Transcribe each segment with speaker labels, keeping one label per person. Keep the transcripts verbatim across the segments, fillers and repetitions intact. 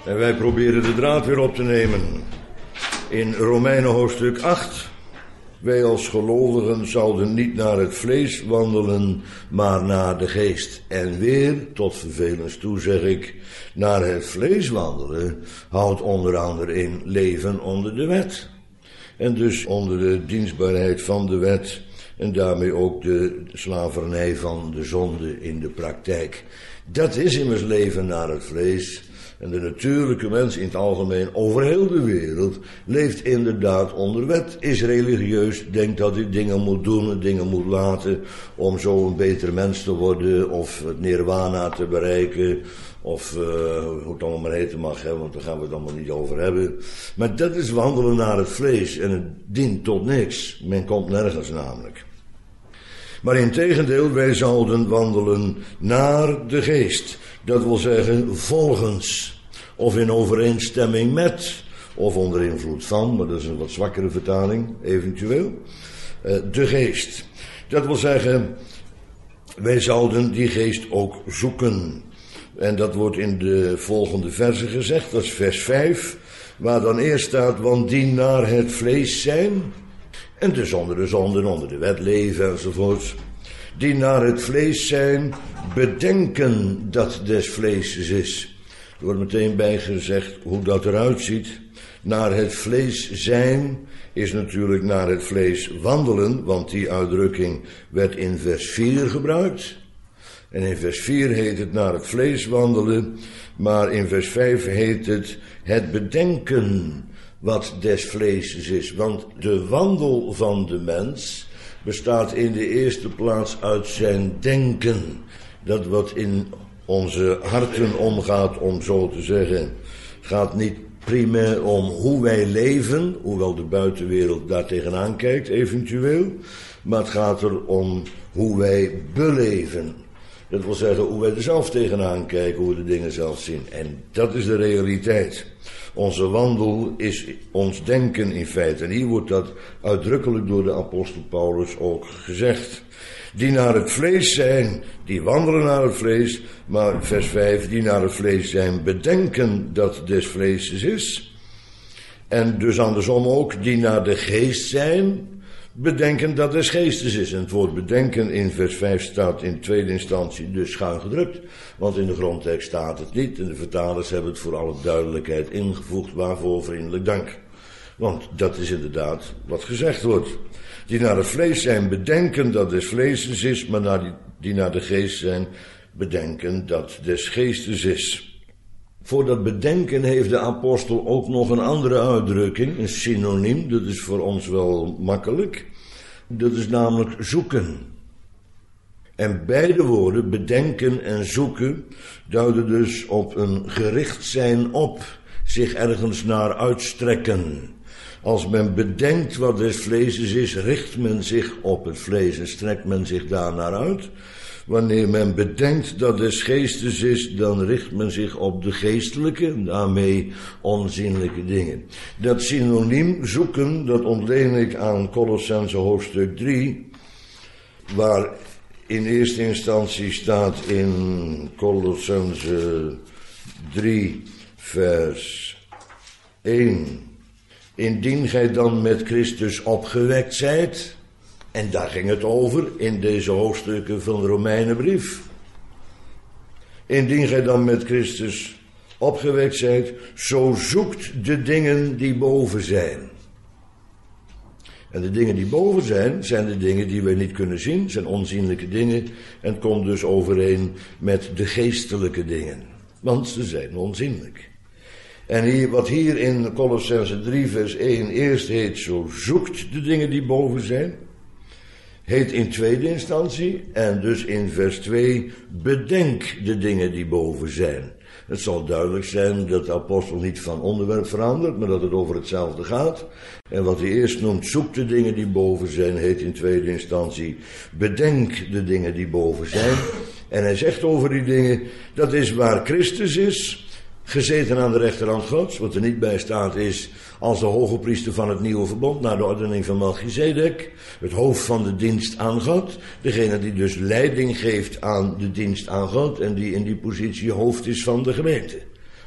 Speaker 1: En wij proberen de draad weer op te nemen. In Romeinen hoofdstuk acht. Wij als gelovigen zouden niet naar het vlees wandelen, maar naar de geest. En weer, tot vervelens toe zeg ik, naar het vlees wandelen houdt onder andere in leven onder de wet. En dus onder de dienstbaarheid van de wet en daarmee ook de slavernij van de zonde in de praktijk. Dat is immers leven naar het vlees. En de natuurlijke mens in het algemeen over heel de wereld leeft inderdaad onder wet. Is religieus, denkt dat hij dingen moet doen, dingen moet laten om zo een beter mens te worden of het nirwana te bereiken. Of uh, hoe het allemaal maar heten mag, hè, want daar gaan we het allemaal niet over hebben. Maar dat is wandelen naar het vlees en het dient tot niks. Men komt nergens namelijk. Maar integendeel, wij zouden wandelen naar de geest. Dat wil zeggen volgens, of in overeenstemming met, of onder invloed van, maar dat is een wat zwakkere vertaling, eventueel. Uh, de geest. Dat wil zeggen, wij zouden die geest ook zoeken. En dat wordt in de volgende versen gezegd, dat is vers vijf, waar dan eerst staat, want die naar het vlees zijn, en dus onder de zonde, onder de wet leven enzovoort, die naar het vlees zijn, bedenken dat des vleeses is. Er wordt meteen bij gezegd hoe dat eruit ziet. Naar het vlees zijn is natuurlijk naar het vlees wandelen, want die uitdrukking werd in vers vier gebruikt. En in vers vier heet het naar het vlees wandelen, maar in vers vijf heet het het bedenken wat des vleeses is. Want de wandel van de mens bestaat in de eerste plaats uit zijn denken. Dat wat in onze harten omgaat, om zo te zeggen, gaat niet primair om hoe wij leven, hoewel de buitenwereld daar tegenaan kijkt eventueel, maar het gaat er om hoe wij beleven. Dat wil zeggen hoe wij er zelf tegenaan kijken, hoe we de dingen zelf zien. En dat is de realiteit. Onze wandel is ons denken in feite. En hier wordt dat uitdrukkelijk door de apostel Paulus ook gezegd. Die naar het vlees zijn, die wandelen naar het vlees. Maar vers vijf, die naar het vlees zijn, bedenken dat des vleeses is. En dus andersom ook, die naar de geest zijn, bedenken dat des geestes is. En het woord bedenken in vers vijf staat in tweede instantie dus schuin gedrukt. Want in de grondtekst staat het niet. En de vertalers hebben het voor alle duidelijkheid ingevoegd. Waarvoor vriendelijk dank. Want dat is inderdaad wat gezegd wordt. Die naar het vlees zijn, bedenken dat des vleeses is. Maar naar die, die naar de geest zijn, bedenken dat des geestes is. Voor dat bedenken heeft de apostel ook nog een andere uitdrukking, een synoniem, dat is voor ons wel makkelijk. Dat is namelijk zoeken. En beide woorden, bedenken en zoeken, duiden dus op een gericht zijn op, zich ergens naar uitstrekken. Als men bedenkt wat des vleeses is, richt men zich op het vlees en strekt men zich daar naar uit. Wanneer men bedenkt dat des geestes is, dan richt men zich op de geestelijke en daarmee onzienlijke dingen. Dat synoniem zoeken, dat ontleen ik aan Kolossenzen hoofdstuk drie, waar in eerste instantie staat in Kolossenzen drie vers één. Indien gij dan met Christus opgewekt zijt. En daar ging het over in deze hoofdstukken van de Romeinenbrief. Indien gij dan met Christus opgewekt zijt, zo zoekt de dingen die boven zijn. En de dingen die boven zijn, zijn de dingen die wij niet kunnen zien, zijn onzienlijke dingen. En het komt dus overeen met de geestelijke dingen. Want ze zijn onzienlijk. En hier, wat hier in Kolossenzen drie vers één eerst heet, zo zoekt de dingen die boven zijn, heet in tweede instantie, en dus in vers twee, bedenk de dingen die boven zijn. Het zal duidelijk zijn dat de apostel niet van onderwerp verandert, maar dat het over hetzelfde gaat. En wat hij eerst noemt, zoek de dingen die boven zijn, heet in tweede instantie, bedenk de dingen die boven zijn. En hij zegt over die dingen, dat is waar Christus is, gezeten aan de rechterhand Gods. Wat er niet bij staat is, als de hoge priester van het nieuwe verbond, naar de ordening van Melchizedek, het hoofd van de dienst aan God, degene die dus leiding geeft aan de dienst aan God en die in die positie hoofd is van de gemeente.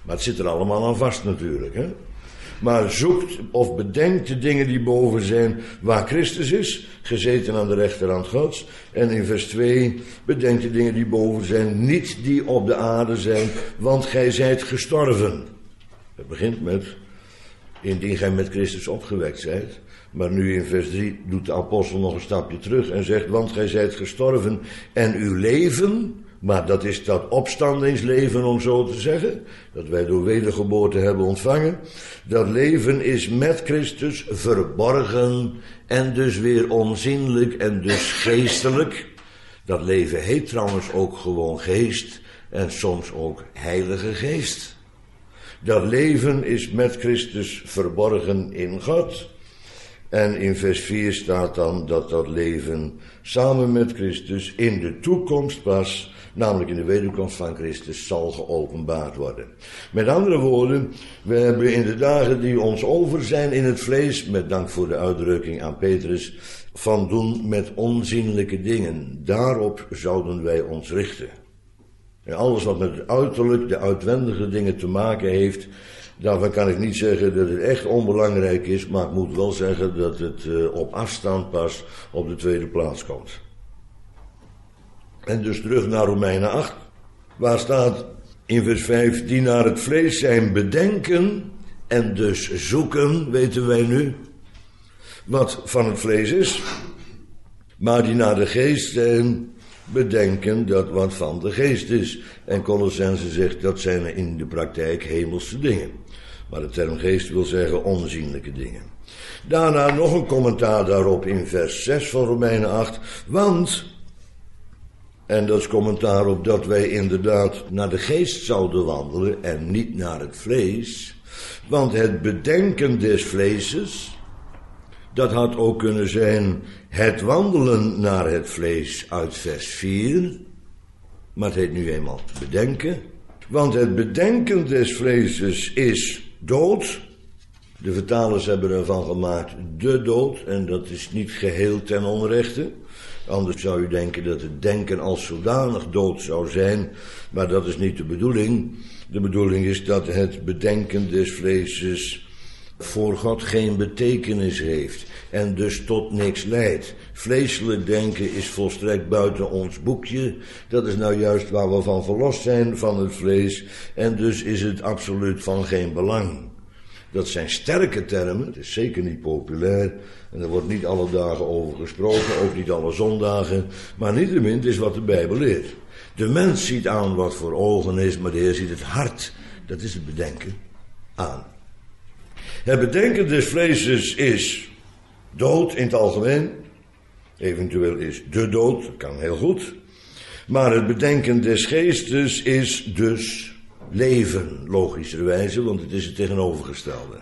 Speaker 1: Maar het zit er allemaal aan vast natuurlijk, hè. Maar zoekt of bedenkt de dingen die boven zijn, waar Christus is, gezeten aan de rechterhand Gods. En in vers twee, bedenkt de dingen die boven zijn, niet die op de aarde zijn, want gij zijt gestorven. Het begint met, indien gij met Christus opgewekt zijt. Maar nu in vers drie doet de apostel nog een stapje terug en zegt, want gij zijt gestorven en uw leven, maar dat is dat opstandingsleven om zo te zeggen, dat wij door wedergeboorte hebben ontvangen. Dat leven is met Christus verborgen en dus weer onzienlijk en dus geestelijk. Dat leven heet trouwens ook gewoon geest en soms ook heilige geest. Dat leven is met Christus verborgen in God. En in vers vier staat dan dat dat leven samen met Christus in de toekomst pas, namelijk in de wederkomst van Christus, zal geopenbaard worden. Met andere woorden, we hebben in de dagen die ons over zijn in het vlees, met dank voor de uitdrukking aan Petrus, van doen met onzienlijke dingen. Daarop zouden wij ons richten. En alles wat met het uiterlijk, de uitwendige dingen te maken heeft, daarvan kan ik niet zeggen dat het echt onbelangrijk is, maar ik moet wel zeggen dat het uh, op afstand pas op de tweede plaats komt. En dus terug naar Romeinen acht, waar staat in vers vijf, die naar het vlees zijn bedenken en dus zoeken, weten wij nu, wat van het vlees is, maar die naar de geest zijn bedenken dat wat van de geest is. En Colossense zegt dat zijn in de praktijk hemelse dingen. Maar de term geest wil zeggen onzienlijke dingen. Daarna nog een commentaar daarop in vers zes van Romeinen acht. Want, en dat is commentaar op dat wij inderdaad naar de geest zouden wandelen en niet naar het vlees. Want het bedenken des vleeses, dat had ook kunnen zijn het wandelen naar het vlees uit vers vier. Maar het heet nu eenmaal bedenken. Want het bedenken des vleeses is dood. De vertalers hebben ervan gemaakt de dood. En dat is niet geheel ten onrechte. Anders zou u denken dat het denken als zodanig dood zou zijn. Maar dat is niet de bedoeling. De bedoeling is dat het bedenken des vleeses voor God geen betekenis heeft en dus tot niks leidt. Vleeselijk denken is volstrekt buiten ons boekje. Dat is nou juist waar we van verlost zijn, van het vlees, en dus is het absoluut van geen belang. Dat zijn sterke termen, het is zeker niet populair en er wordt niet alle dagen over gesproken, ook niet alle zondagen, maar niettemin, het is wat de Bijbel leert. De mens ziet aan wat voor ogen is, maar de Heer ziet het hart, dat is het bedenken, aan. Het bedenken des vleeses is dood in het algemeen. Eventueel is de dood, dat kan heel goed. Maar het bedenken des geestes is dus leven, logischerwijze, want het is het tegenovergestelde.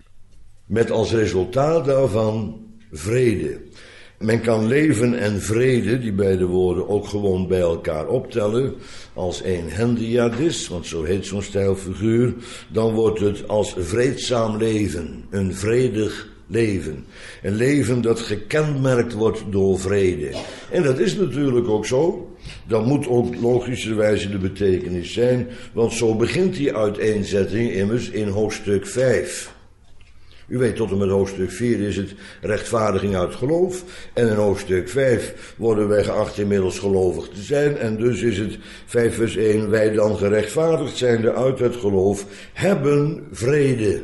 Speaker 1: Met als resultaat daarvan vrede. Men kan leven en vrede, die beide woorden, ook gewoon bij elkaar optellen als een hendiadis, want zo heet zo'n stijlfiguur. Dan wordt het als vreedzaam leven, een vredig leven. Een leven dat gekenmerkt wordt door vrede. En dat is natuurlijk ook zo. Dat moet ook logischerwijze de betekenis zijn, want zo begint die uiteenzetting immers in hoofdstuk vijf. U weet, tot en met hoofdstuk vier is het rechtvaardiging uit geloof. En in hoofdstuk vijf worden wij geacht inmiddels gelovig te zijn. En dus is het vijf vers één, wij dan gerechtvaardigd zijnde uit het geloof, hebben vrede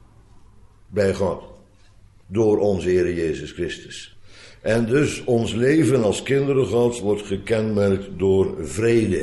Speaker 1: bij God. Door onze Heer Jezus Christus. En dus ons leven als kinderen Gods wordt gekenmerkt door vrede.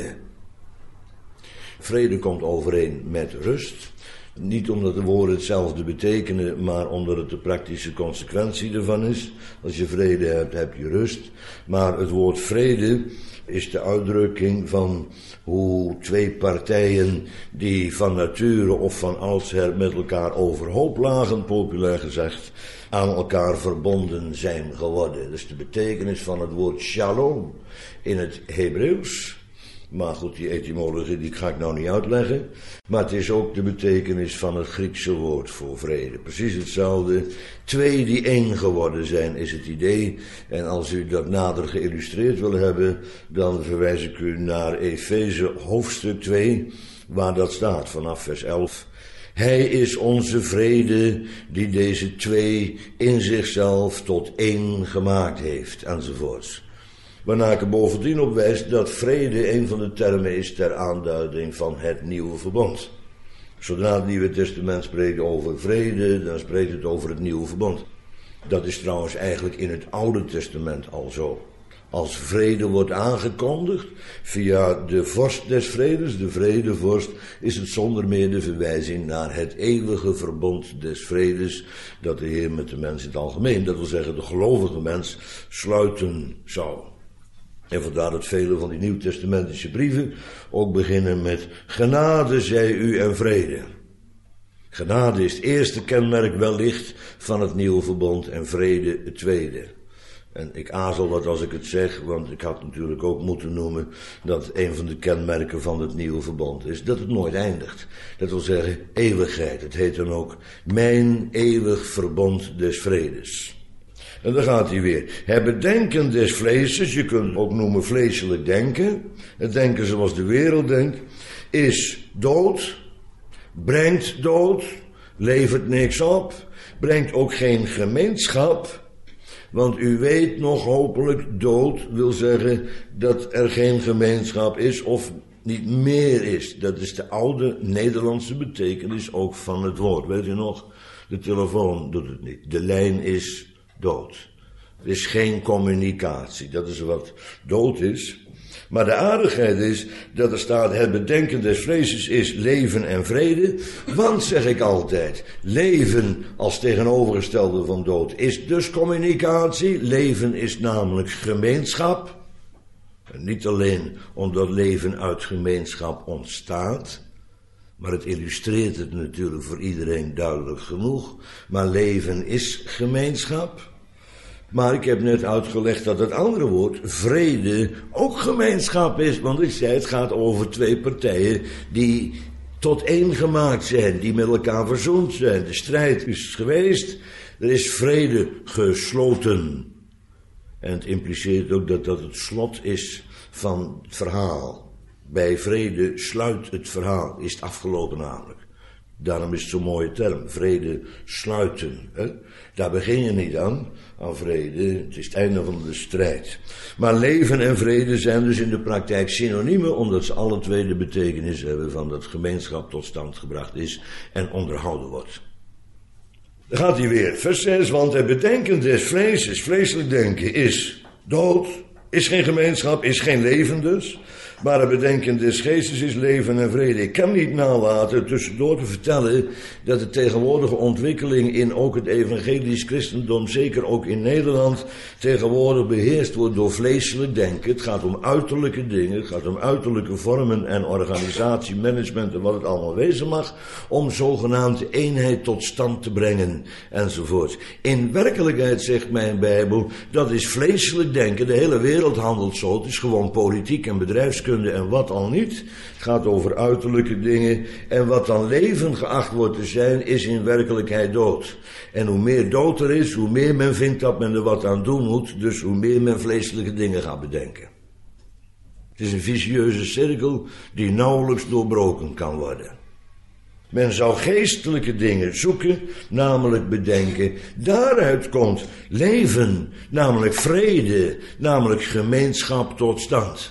Speaker 1: Vrede komt overeen met rust. Niet omdat de woorden hetzelfde betekenen, maar omdat het de praktische consequentie ervan is. Als je vrede hebt, heb je rust. Maar het woord vrede is de uitdrukking van hoe twee partijen die van nature of van oudsher met elkaar overhoop lagen, populair gezegd, aan elkaar verbonden zijn geworden. Dat is de betekenis van het woord shalom in het Hebreeuws. Maar goed, die etymologie die ga ik nou niet uitleggen. Maar het is ook de betekenis van het Griekse woord voor vrede. Precies hetzelfde. Twee die één geworden zijn is het idee. En als u dat nader geïllustreerd wil hebben, dan verwijs ik u naar Efeze hoofdstuk twee. waar dat staat vanaf vers elf. Hij is onze vrede die deze twee in zichzelf tot één gemaakt heeft, enzovoorts. Waarna ik er bovendien op wijs dat vrede een van de termen is ter aanduiding van het nieuwe verbond. Zodra het Nieuwe Testament spreekt over vrede, dan spreekt het over het nieuwe verbond. Dat is trouwens eigenlijk in het Oude Testament al zo. Als vrede wordt aangekondigd via de vorst des vredes, de vredevorst, is het zonder meer de verwijzing naar het eeuwige verbond des vredes dat de Heer met de mens in het algemeen, dat wil zeggen de gelovige mens, sluiten zou. En vandaar dat vele van die nieuwtestamentische brieven ook beginnen met genade zij u en vrede. Genade is het eerste kenmerk wellicht van het nieuwe verbond en vrede het tweede. En ik aarzel wat als ik het zeg, want ik had natuurlijk ook moeten noemen dat een van de kenmerken van het nieuwe verbond is dat het nooit eindigt. Dat wil zeggen eeuwigheid. Het heet dan ook mijn eeuwig verbond des vredes. En dan gaat hij weer. Het bedenken des vleeses, je kunt het ook noemen vleeselijk denken. Het denken zoals de wereld denkt, is dood, brengt dood, levert niks op, brengt ook geen gemeenschap. Want u weet nog hopelijk, dood wil zeggen dat er geen gemeenschap is of niet meer is. Dat is de oude Nederlandse betekenis ook van het woord. Weet u nog? De telefoon doet het niet. De lijn is dood. Er is geen communicatie. Dat is wat dood is. Maar de aardigheid is dat er staat, het bedenken des vreezes is leven en vrede. Want, zeg ik altijd, leven als tegenovergestelde van dood is dus communicatie. Leven is namelijk gemeenschap. En niet alleen omdat leven uit gemeenschap ontstaat, maar het illustreert het natuurlijk voor iedereen duidelijk genoeg. Maar leven is gemeenschap. Maar ik heb net uitgelegd dat het andere woord, vrede, ook gemeenschap is. Want ik zei, het gaat over twee partijen die tot één gemaakt zijn, die met elkaar verzoend zijn. De strijd is geweest, er is vrede gesloten. En het impliceert ook dat dat het slot is van het verhaal. Bij vrede sluit het verhaal, is het afgelopen namelijk. Daarom is het zo'n mooie term, vrede sluiten. Hè? Daar begin je niet aan, aan vrede, het is het einde van de strijd. Maar leven en vrede zijn dus in de praktijk synoniemen, omdat ze alle twee de betekenis hebben van dat gemeenschap tot stand gebracht is en onderhouden wordt. Dan gaat hij weer, vers zes, want het bedenken des vleeses, vleeselijk denken, is dood, is geen gemeenschap, is geen leven dus. Maar het bedenken des geestes is leven en vrede. Ik kan niet nalaten tussendoor te vertellen dat de tegenwoordige ontwikkeling in ook het evangelisch christendom, zeker ook in Nederland, tegenwoordig beheerst wordt door vleeselijk denken. Het gaat om uiterlijke dingen, het gaat om uiterlijke vormen en organisatie, management en wat het allemaal wezen mag, om zogenaamde eenheid tot stand te brengen enzovoort. In werkelijkheid zegt mijn Bijbel, dat is vleeselijk denken, de hele wereld handelt zo, het is gewoon politiek en bedrijfskunde en wat al niet. Het gaat over uiterlijke dingen. En wat dan leven geacht wordt te zijn, is in werkelijkheid dood. En hoe meer dood er is, hoe meer men vindt dat men er wat aan doen moet. Dus hoe meer men vleeselijke dingen gaat bedenken. Het is een vicieuze cirkel die nauwelijks doorbroken kan worden. Men zou geestelijke dingen zoeken, namelijk bedenken. Daaruit komt leven, namelijk vrede, namelijk gemeenschap tot stand.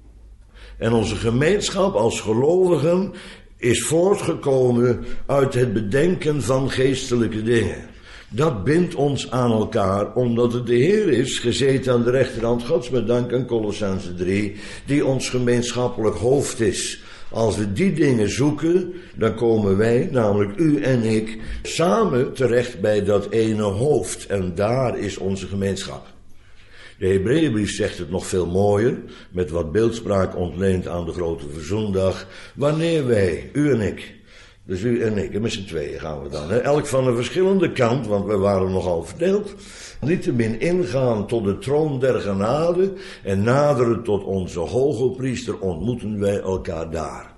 Speaker 1: En onze gemeenschap als gelovigen is voortgekomen uit het bedenken van geestelijke dingen. Dat bindt ons aan elkaar, omdat het de Heer is, gezeten aan de rechterhand Gods, met dank aan Kolossenzen drie, die ons gemeenschappelijk hoofd is. Als we die dingen zoeken, dan komen wij, namelijk u en ik, samen terecht bij dat ene hoofd. En daar is onze gemeenschap. De Hebreeënbrief zegt het nog veel mooier, met wat beeldspraak ontleend aan de grote verzoendag. Wanneer wij, u en ik, dus u en ik, en met z'n tweeën gaan we dan, hè, elk van een verschillende kant, want we waren nogal verdeeld, niettemin ingaan tot de troon der genade en naderen tot onze hogepriester, ontmoeten wij elkaar daar.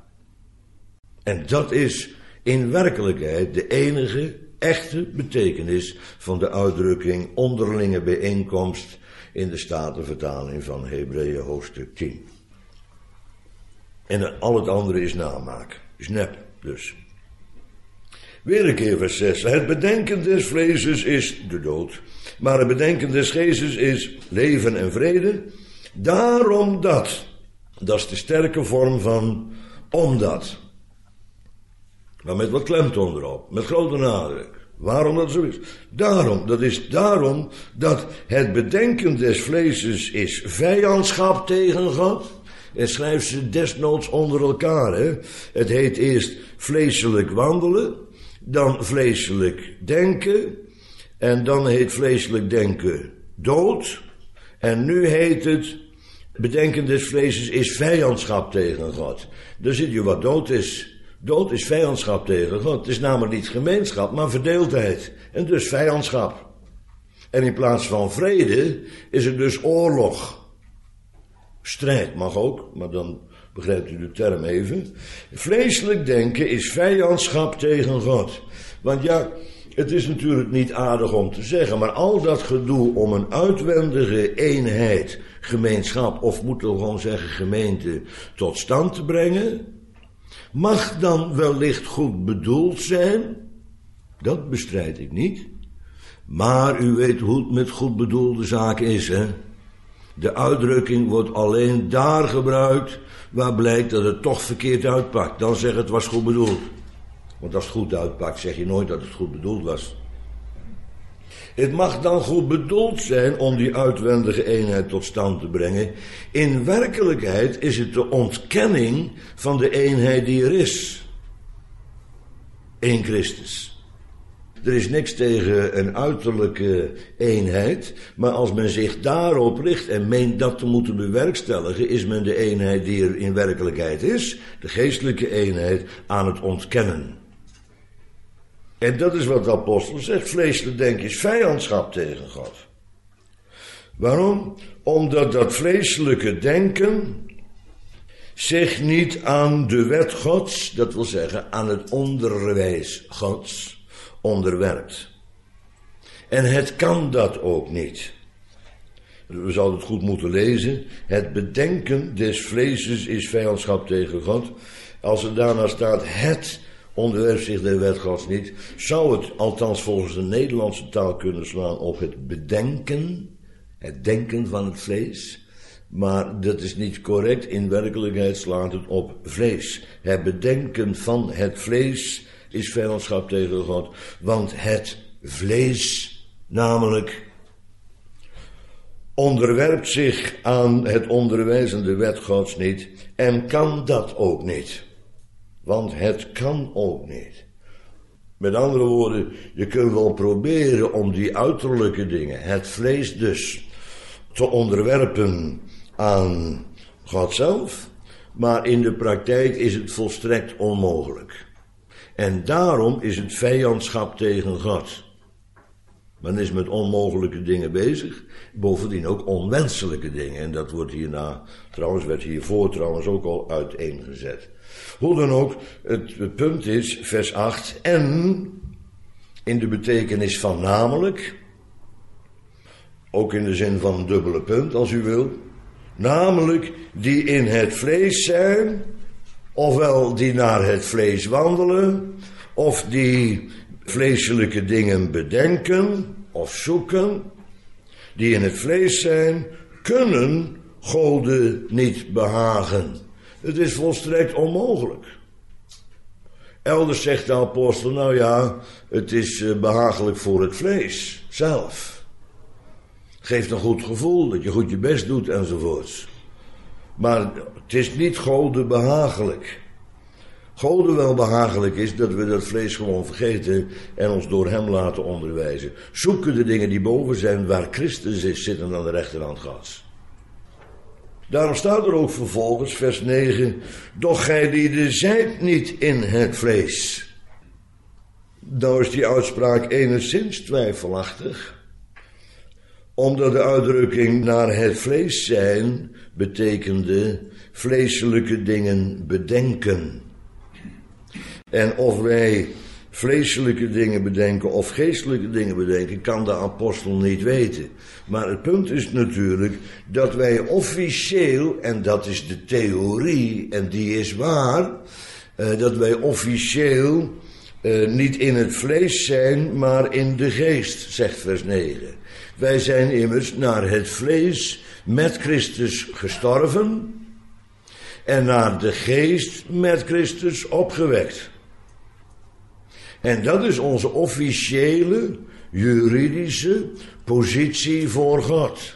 Speaker 1: En dat is in werkelijkheid de enige echte betekenis van de uitdrukking onderlinge bijeenkomst in de Statenvertaling van Hebreeën hoofdstuk tien. En al het andere is namaak, is nep dus. Weer een keer vers zes. Het bedenken des vleeses is de dood, maar het bedenken des geestes is leven en vrede. Daarom dat, dat is de sterke vorm van omdat. Maar met wat klemtoon erop, met grote nadruk. Waarom dat zo is? Daarom, dat is daarom dat het bedenken des vleeses is vijandschap tegen God. En schrijft ze desnoods onder elkaar. Hè? Het heet eerst vleeselijk wandelen, dan vleeselijk denken, en dan heet vleeselijk denken dood. En nu heet het bedenken des vleeses is vijandschap tegen God. Daar zie je wat dood is. Dood is vijandschap tegen God. Het is namelijk niet gemeenschap, maar verdeeldheid. En dus vijandschap. En in plaats van vrede is het dus oorlog. Strijd mag ook, maar dan begrijpt u de term even. Vleeselijk denken is vijandschap tegen God. Want ja, het is natuurlijk niet aardig om te zeggen, maar al dat gedoe om een uitwendige eenheid, gemeenschap, of moeten we gewoon zeggen gemeente, tot stand te brengen, mag dan wellicht goed bedoeld zijn. Dat bestrijd ik niet. Maar u weet hoe het met goed bedoelde zaken is, hè? De uitdrukking wordt alleen daar gebruikt waar blijkt dat het toch verkeerd uitpakt. Dan zeg het was goed bedoeld. Want als het goed uitpakt zeg je nooit dat het goed bedoeld was. Het mag dan goed bedoeld zijn om die uitwendige eenheid tot stand te brengen. In werkelijkheid is het de ontkenning van de eenheid die er is. Eén Christus. Er is niks tegen een uiterlijke eenheid, maar als men zich daarop richt en meent dat te moeten bewerkstelligen, is men de eenheid die er in werkelijkheid is, de geestelijke eenheid, aan het ontkennen. En dat is wat de apostel zegt, vleeselijk denken is vijandschap tegen God. Waarom? Omdat dat vleeselijke denken zich niet aan de wet Gods, dat wil zeggen aan het onderwijs Gods, onderwerpt. En het kan dat ook niet. We zouden het goed moeten lezen. Het bedenken des vleeses is vijandschap tegen God. Als er daarna staat, het onderwerpt zich de wet Gods niet, zou het althans volgens de Nederlandse taal kunnen slaan op het bedenken, het denken van het vlees. Maar dat is niet correct. In werkelijkheid slaat het op vlees. Het bedenken van het vlees is vijandschap tegen God, want het vlees namelijk onderwerpt zich aan het onderwijzende wet Gods niet en kan dat ook niet. Want het kan ook niet. Met andere woorden, je kunt wel proberen om die uiterlijke dingen, het vlees dus, te onderwerpen aan God zelf, maar in de praktijk is het volstrekt onmogelijk. En daarom is het vijandschap tegen God. Men is met onmogelijke dingen bezig, bovendien ook onwenselijke dingen. En dat wordt hierna, trouwens werd hiervoor trouwens ook al uiteengezet. Hoe dan ook, het, het punt is, vers acht, en in de betekenis van namelijk, ook in de zin van een dubbele punt als u wil, namelijk die in het vlees zijn, ofwel die naar het vlees wandelen, of die vleeselijke dingen bedenken of zoeken, die in het vlees zijn, kunnen Gode niet behagen. Het is volstrekt onmogelijk. Elders zegt de apostel, nou ja, het is behagelijk voor het vlees zelf. Geeft een goed gevoel, dat je goed je best doet enzovoorts. Maar het is niet Gode behagelijk. Gode wel behagelijk is dat we dat vlees gewoon vergeten en ons door hem laten onderwijzen. Zoeken de dingen die boven zijn, waar Christus is, zitten aan de rechterhand Gods. Daarom staat er ook vervolgens, vers negen, doch gij lieden zijt niet in het vlees. Nou is die uitspraak enigszins twijfelachtig, omdat de uitdrukking naar het vlees zijn betekende vleeselijke dingen bedenken. En of wij vleeselijke dingen bedenken of geestelijke dingen bedenken, kan de apostel niet weten. Maar het punt is natuurlijk dat wij officieel, en dat is de theorie, en die is waar, uh, dat wij officieel uh, niet in het vlees zijn, maar in de geest, zegt vers negen. Wij zijn immers naar het vlees met Christus gestorven en naar de geest met Christus opgewekt. En dat is onze officiële, juridische positie voor God.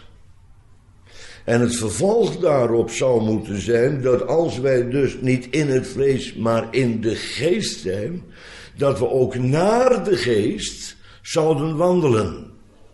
Speaker 1: En het vervolg daarop zou moeten zijn dat als wij dus niet in het vlees, maar in de geest zijn, dat we ook naar de geest zouden wandelen.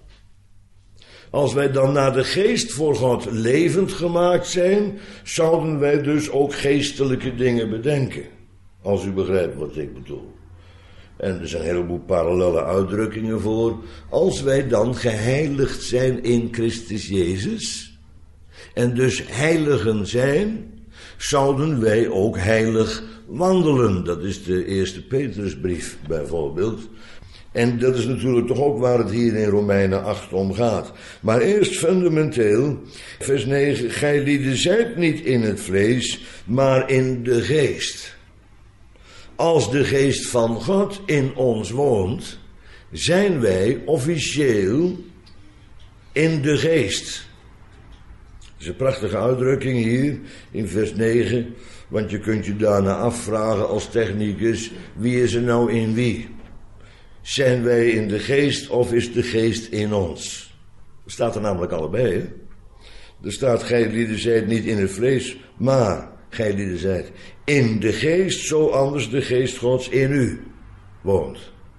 Speaker 1: Als wij dan naar de geest voor God levend gemaakt zijn, zouden wij dus ook geestelijke dingen bedenken. Als u begrijpt wat ik bedoel. En er zijn een heleboel parallelle uitdrukkingen voor. Als wij dan geheiligd zijn in Christus Jezus, en dus heiligen zijn, zouden wij ook heilig wandelen. Dat is de eerste Petrusbrief bijvoorbeeld. En dat is natuurlijk toch ook waar het hier in Romeinen acht om gaat. Maar eerst fundamenteel, vers negen, gijlieden zijt niet in het vlees, maar in de geest. Als de geest van God in ons woont, zijn wij officieel in de geest. Dat is een prachtige uitdrukking hier in vers negen, want je kunt je daarna afvragen als technicus, wie is er nou in wie? Zijn wij in de geest of is de geest in ons? Er staat er namelijk allebei, hè? Er staat, gijlieden zijt niet in het vlees, maar gijlieden zijt in de geest, zo anders de geest Gods in u woont.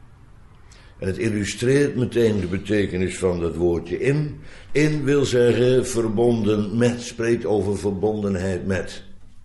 Speaker 1: En het illustreert meteen de betekenis van dat woordje in. In wil zeggen verbonden met, spreekt over verbondenheid met.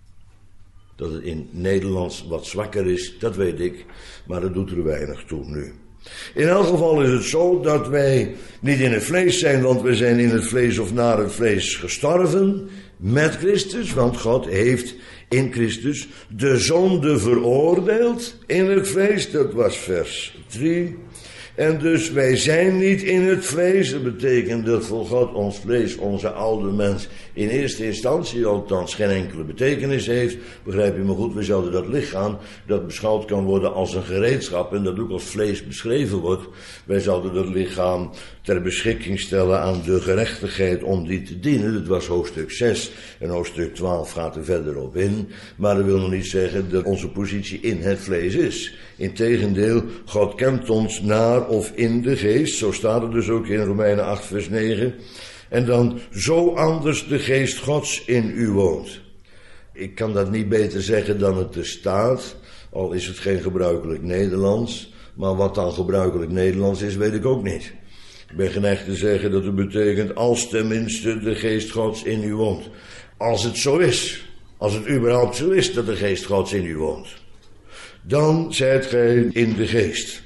Speaker 1: Dat het in Nederlands wat zwakker is, dat weet ik, maar dat doet er weinig toe nu. In elk geval is het zo dat wij niet in het vlees zijn, want we zijn in het vlees of naar het vlees gestorven met Christus, want God heeft in Christus de zonde veroordeeld in het vlees, dat was vers drie. En dus wij zijn niet in het vlees, dat betekent dat voor God ons vlees, onze oude mens, in eerste instantie althans geen enkele betekenis heeft. Begrijp je me goed, we zouden dat lichaam, dat beschouwd kan worden als een gereedschap en dat ook als vlees beschreven wordt, wij zouden dat lichaam ter beschikking stellen aan de gerechtigheid om die te dienen. Dat was hoofdstuk zes en hoofdstuk twaalf gaat er verder op in, maar dat wil nog niet zeggen dat onze positie in het vlees is. Integendeel, God kent ons naar of in de geest, zo staat het dus ook in Romeinen acht vers negen. En dan, zo anders de geest Gods in u woont. Ik kan dat niet beter zeggen dan het er staat, al is het geen gebruikelijk Nederlands. Maar wat dan gebruikelijk Nederlands is, weet ik ook niet. Ik ben geneigd te zeggen dat het betekent, als tenminste de geest Gods in u woont. Als het zo is, als het überhaupt zo is dat de geest Gods in u woont, dan zijt gij in de geest.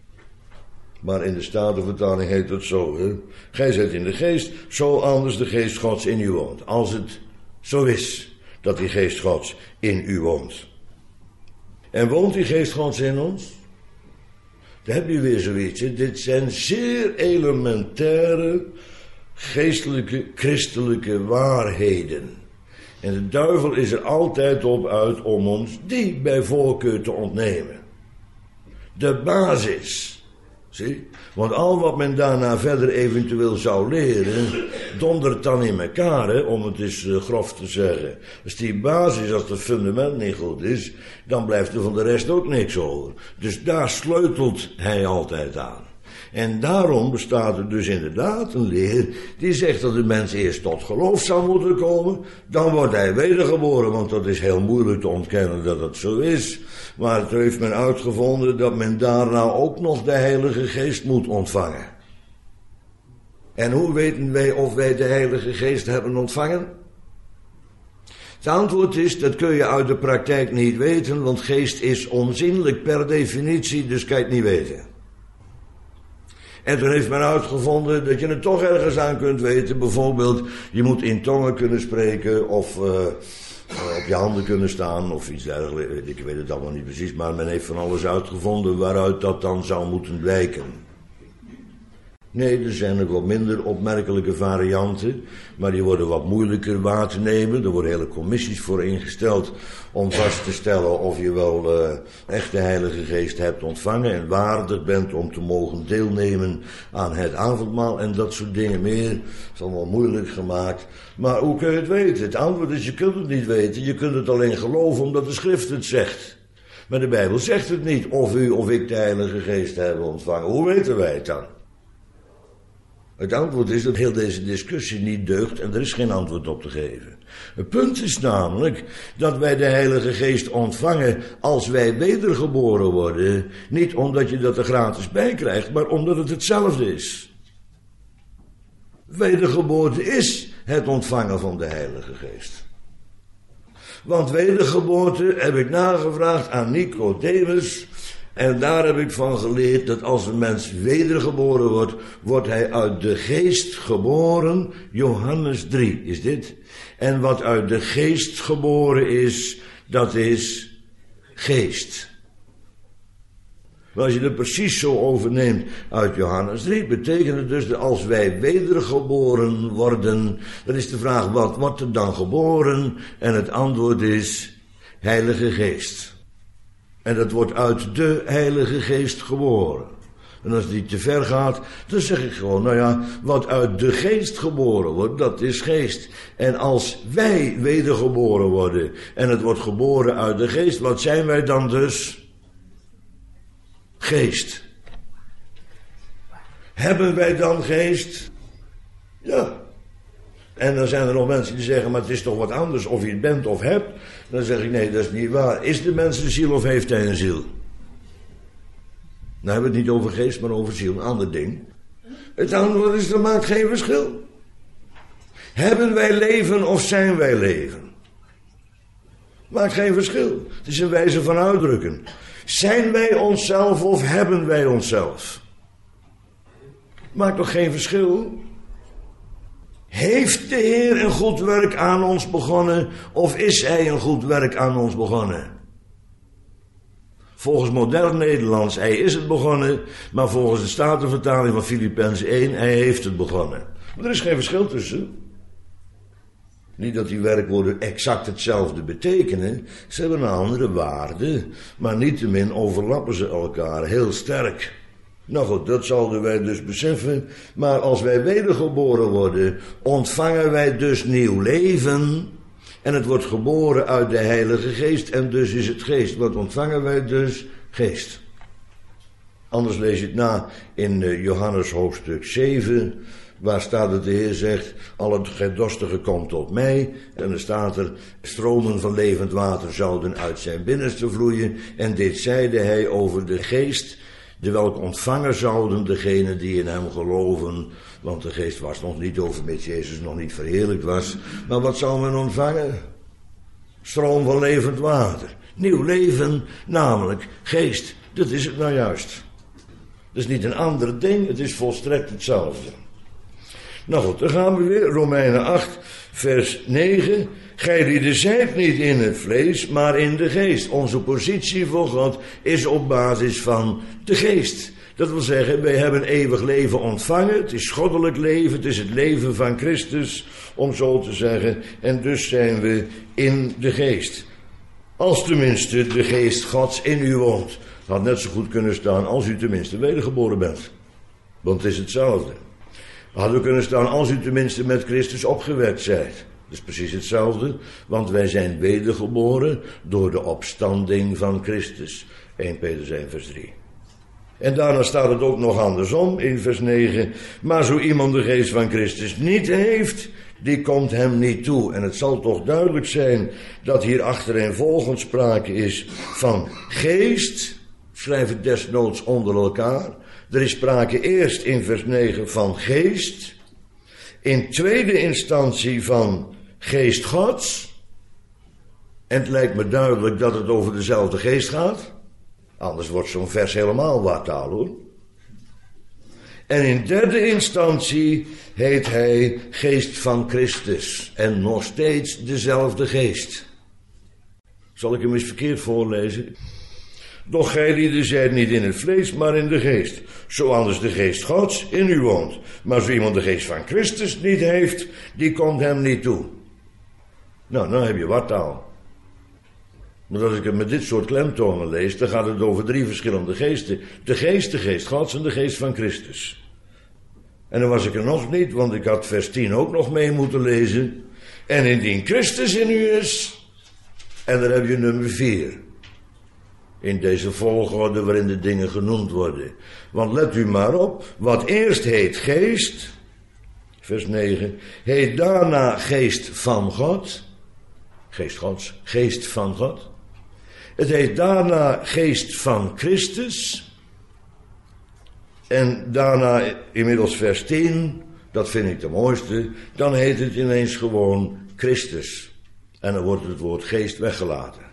Speaker 1: Maar in de Statenvertaling heet het zo, hè? Gij zijt in de geest, zo anders de geest Gods in u woont. Als het zo is dat die geest Gods in u woont. En woont die geest Gods in ons? Dan heb je weer zoiets. Hè? Dit zijn zeer elementaire, geestelijke, christelijke waarheden. En de duivel is er altijd op uit om ons die bij voorkeur te ontnemen. De basis. Zie? Want al wat men daarna verder eventueel zou leren, dondert dan in elkaar, hè, om het eens uh, grof te zeggen. Als die basis, als het fundament niet goed is, dan blijft er van de rest ook niks over. Dus daar sleutelt hij altijd aan. En daarom bestaat er dus inderdaad een leer die zegt dat de mens eerst tot geloof zou moeten komen, dan wordt hij wedergeboren, want dat is heel moeilijk te ontkennen dat het zo is. Maar het heeft men uitgevonden dat men daarna ook nog de Heilige Geest moet ontvangen. En hoe weten wij of wij de Heilige Geest hebben ontvangen? Het antwoord is, dat kun je uit de praktijk niet weten, want geest is onzinnelijk per definitie, dus kan je het niet weten. En toen heeft men uitgevonden dat je het toch ergens aan kunt weten. Bijvoorbeeld, je moet in tongen kunnen spreken of uh, op je handen kunnen staan of iets dergelijks. Ik weet het allemaal niet precies, maar men heeft van alles uitgevonden waaruit dat dan zou moeten blijken. Nee, er zijn nog wat minder opmerkelijke varianten, maar die worden wat moeilijker waar te nemen. Er worden hele commissies voor ingesteld om vast te stellen of je wel uh, echt de Heilige Geest hebt ontvangen en waardig bent om te mogen deelnemen aan het avondmaal en dat soort dingen meer. Dat is allemaal moeilijk gemaakt. Maar hoe kun je het weten? Het antwoord is, je kunt het niet weten. Je kunt het alleen geloven omdat de Schrift het zegt. Maar de Bijbel zegt het niet, of u of ik de Heilige Geest hebben ontvangen. Hoe weten wij het dan? Het antwoord is dat heel deze discussie niet deugt en er is geen antwoord op te geven. Het punt is namelijk dat wij de Heilige Geest ontvangen als wij wedergeboren worden. Niet omdat je dat er gratis bij krijgt, maar omdat het hetzelfde is. Wedergeboorte is het ontvangen van de Heilige Geest. Want wedergeboorte heb ik nagevraagd aan Nicodemus. En daar heb ik van geleerd dat als een mens wedergeboren wordt, wordt hij uit de geest geboren. Johannes drie is dit. En wat uit de geest geboren is, dat is geest. Maar als je er precies zo overneemt uit Johannes drie, betekent het dus dat als wij wedergeboren worden, dan is de vraag, wat wordt er dan geboren? En het antwoord is Heilige Geest. En dat wordt uit de Heilige Geest geboren. En als die te ver gaat, dan zeg ik gewoon, nou ja, wat uit de Geest geboren wordt, dat is geest. En als wij wedergeboren worden en het wordt geboren uit de Geest, wat zijn wij dan dus? Geest. Hebben wij dan geest? Ja. En dan zijn er nog mensen die zeggen, maar het is toch wat anders of je het bent of hebt. Dan zeg ik, nee, dat is niet waar. Is de mens een ziel of heeft hij een ziel? Nou hebben we het niet over geest, maar over ziel, een ander ding. Het antwoord is, dat maakt geen verschil. Hebben wij leven of zijn wij leven? Maakt geen verschil. Het is een wijze van uitdrukken. Zijn wij onszelf of hebben wij onszelf? Maakt toch geen verschil? Heeft de Heer een goed werk aan ons begonnen of is Hij een goed werk aan ons begonnen? Volgens modern Nederlands, Hij is het begonnen, maar volgens de Statenvertaling van Filippenzen één, Hij heeft het begonnen. Maar er is geen verschil tussen. Niet dat die werkwoorden exact hetzelfde betekenen, ze hebben een andere waarde, maar niettemin overlappen ze elkaar heel sterk. Nou goed, dat zouden wij dus beseffen, maar als wij wedergeboren worden, ontvangen wij dus nieuw leven en het wordt geboren uit de Heilige Geest en dus is het geest. Wat ontvangen wij dus? Geest. Anders lees je het na in Johannes hoofdstuk zeven, waar staat dat de Heer zegt, al het gedorstige komt tot mij. En dan staat er, stromen van levend water zouden uit zijn binnenste vloeien. En dit zeide hij over de geest, de welke ontvangen zouden degenen die in hem geloven. Want de geest was nog niet over met Jezus nog niet verheerlijkt was. Maar wat zou men ontvangen? Stroom van levend water. Nieuw leven, namelijk geest. Dat is het nou juist. Dat is niet een ander ding, het is volstrekt hetzelfde. Nou goed, dan gaan we weer. Romeinen acht, vers negen. Gij lieden zijt niet in het vlees, maar in de geest. Onze positie voor God is op basis van de geest. Dat wil zeggen, wij hebben eeuwig leven ontvangen. Het is goddelijk leven, het is het leven van Christus, om zo te zeggen. En dus zijn we in de geest. Als tenminste de geest Gods in u woont. Het had net zo goed kunnen staan als u tenminste wedergeboren bent. Want het is hetzelfde. Had ook kunnen staan als u tenminste met Christus opgewekt zijt. Dat is precies hetzelfde, want wij zijn wedergeboren door de opstanding van Christus. Eerste Petrus één vers drie. En daarna staat het ook nog andersom in vers negen. Maar zo iemand de geest van Christus niet heeft, die komt hem niet toe. En het zal toch duidelijk zijn dat hier achtereenvolgens sprake is van geest. Schrijf het desnoods onder elkaar. Er is sprake eerst in vers negen van geest. In tweede instantie van geest Gods. En het lijkt me duidelijk dat het over dezelfde geest gaat. Anders wordt zo'n vers helemaal wartaal hoor. En in derde instantie heet hij geest van Christus. En nog steeds dezelfde geest. Zal ik hem eens verkeerd voorlezen? Doch gij lieden zijt niet in het vlees, maar in de geest. Zo anders de geest Gods in u woont. Maar zo iemand de geest van Christus niet heeft, die komt hem niet toe. Nou, dan heb je wat taal. Maar als ik het met dit soort klemtonen lees, dan gaat het over drie verschillende geesten. De geest, de geest Gods en de geest van Christus. En dan was ik er nog niet, want ik had vers tien ook nog mee moeten lezen. En indien Christus in u is, en dan heb je nummer vier. In deze volgorde waarin de dingen genoemd worden. Want let u maar op, wat eerst heet geest, vers negen, heet daarna geest van God. Geest Gods, geest van God. Het heet daarna geest van Christus. En daarna inmiddels vers tien, dat vind ik de mooiste, dan heet het ineens gewoon Christus. En dan wordt het woord geest weggelaten.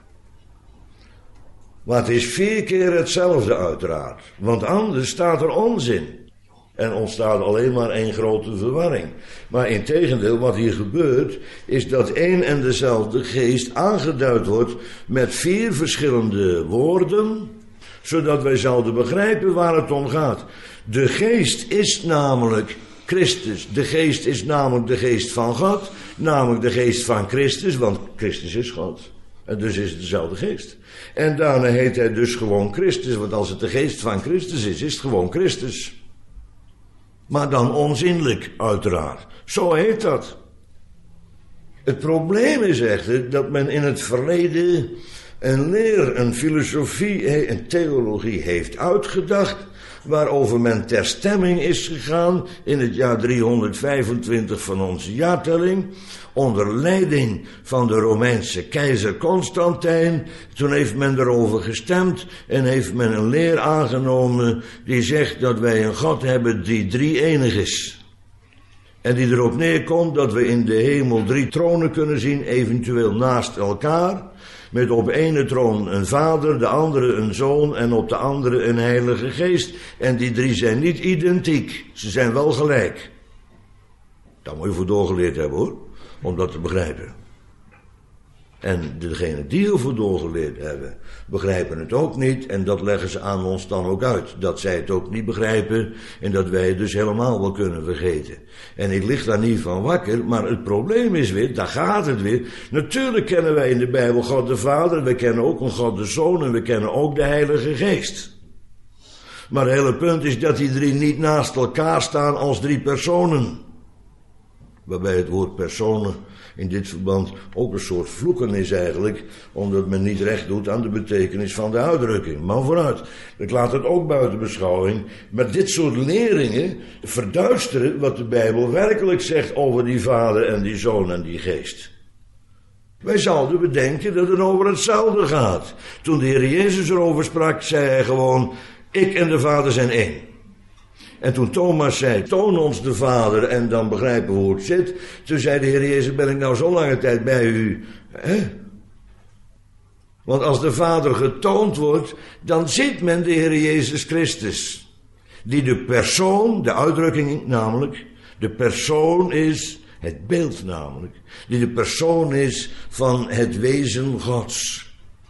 Speaker 1: Maar het is vier keer hetzelfde uiteraard. Want anders staat er onzin. En ontstaat alleen maar één grote verwarring. Maar integendeel, wat hier gebeurt, is dat één en dezelfde geest aangeduid wordt met vier verschillende woorden, zodat wij zouden begrijpen waar het om gaat. De geest is namelijk Christus. De geest is namelijk de geest van God, namelijk de geest van Christus, want Christus is God. En dus is het dezelfde geest. En daarna heet hij dus gewoon Christus, want als het de geest van Christus is, is het gewoon Christus. Maar dan onzinnelijk, uiteraard. Zo heet dat. Het probleem is echter dat men in het verleden een leer, een filosofie, een theologie heeft uitgedacht, waarover men ter stemming is gegaan in het jaar driehonderdvijfentwintig van onze jaartelling, onder leiding van de Romeinse keizer Constantijn. Toen heeft men erover gestemd en heeft men een leer aangenomen die zegt dat wij een God hebben die drie-enig is. En die erop neerkomt dat we in de hemel drie tronen kunnen zien, eventueel naast elkaar. Met op ene troon een vader, de andere een zoon en op de andere een heilige geest. En die drie zijn niet identiek, ze zijn wel gelijk. Daar moet je voor doorgeleerd hebben hoor, om dat te begrijpen. En degenen die ervoor doorgeleerd hebben, begrijpen het ook niet. En dat leggen ze aan ons dan ook uit. Dat zij het ook niet begrijpen en dat wij het dus helemaal wel kunnen vergeten. En ik lig daar niet van wakker, maar het probleem is weer, daar gaat het weer. Natuurlijk kennen wij in de Bijbel God de Vader, we kennen ook een God de Zoon en we kennen ook de Heilige Geest. Maar het hele punt is dat die drie niet naast elkaar staan als drie personen. Waarbij het woord personen in dit verband ook een soort vloeken is eigenlijk, omdat men niet recht doet aan de betekenis van de uitdrukking. Maar vooruit, ik laat het ook buiten beschouwing. Maar dit soort leringen verduisteren wat de Bijbel werkelijk zegt over die Vader en die Zoon en die Geest. Wij zouden bedenken dat het over hetzelfde gaat. Toen de Heer Jezus erover sprak, zei hij gewoon, ik en de Vader zijn één. En toen Thomas zei, toon ons de Vader en dan begrijpen we hoe het zit. Toen zei de Heer Jezus, ben ik nou zo lange tijd bij u? Hè? Want als de Vader getoond wordt, dan ziet men de Heer Jezus Christus. Die de persoon, de uitdrukking namelijk, de persoon is, het beeld namelijk, die de persoon is van het wezen Gods.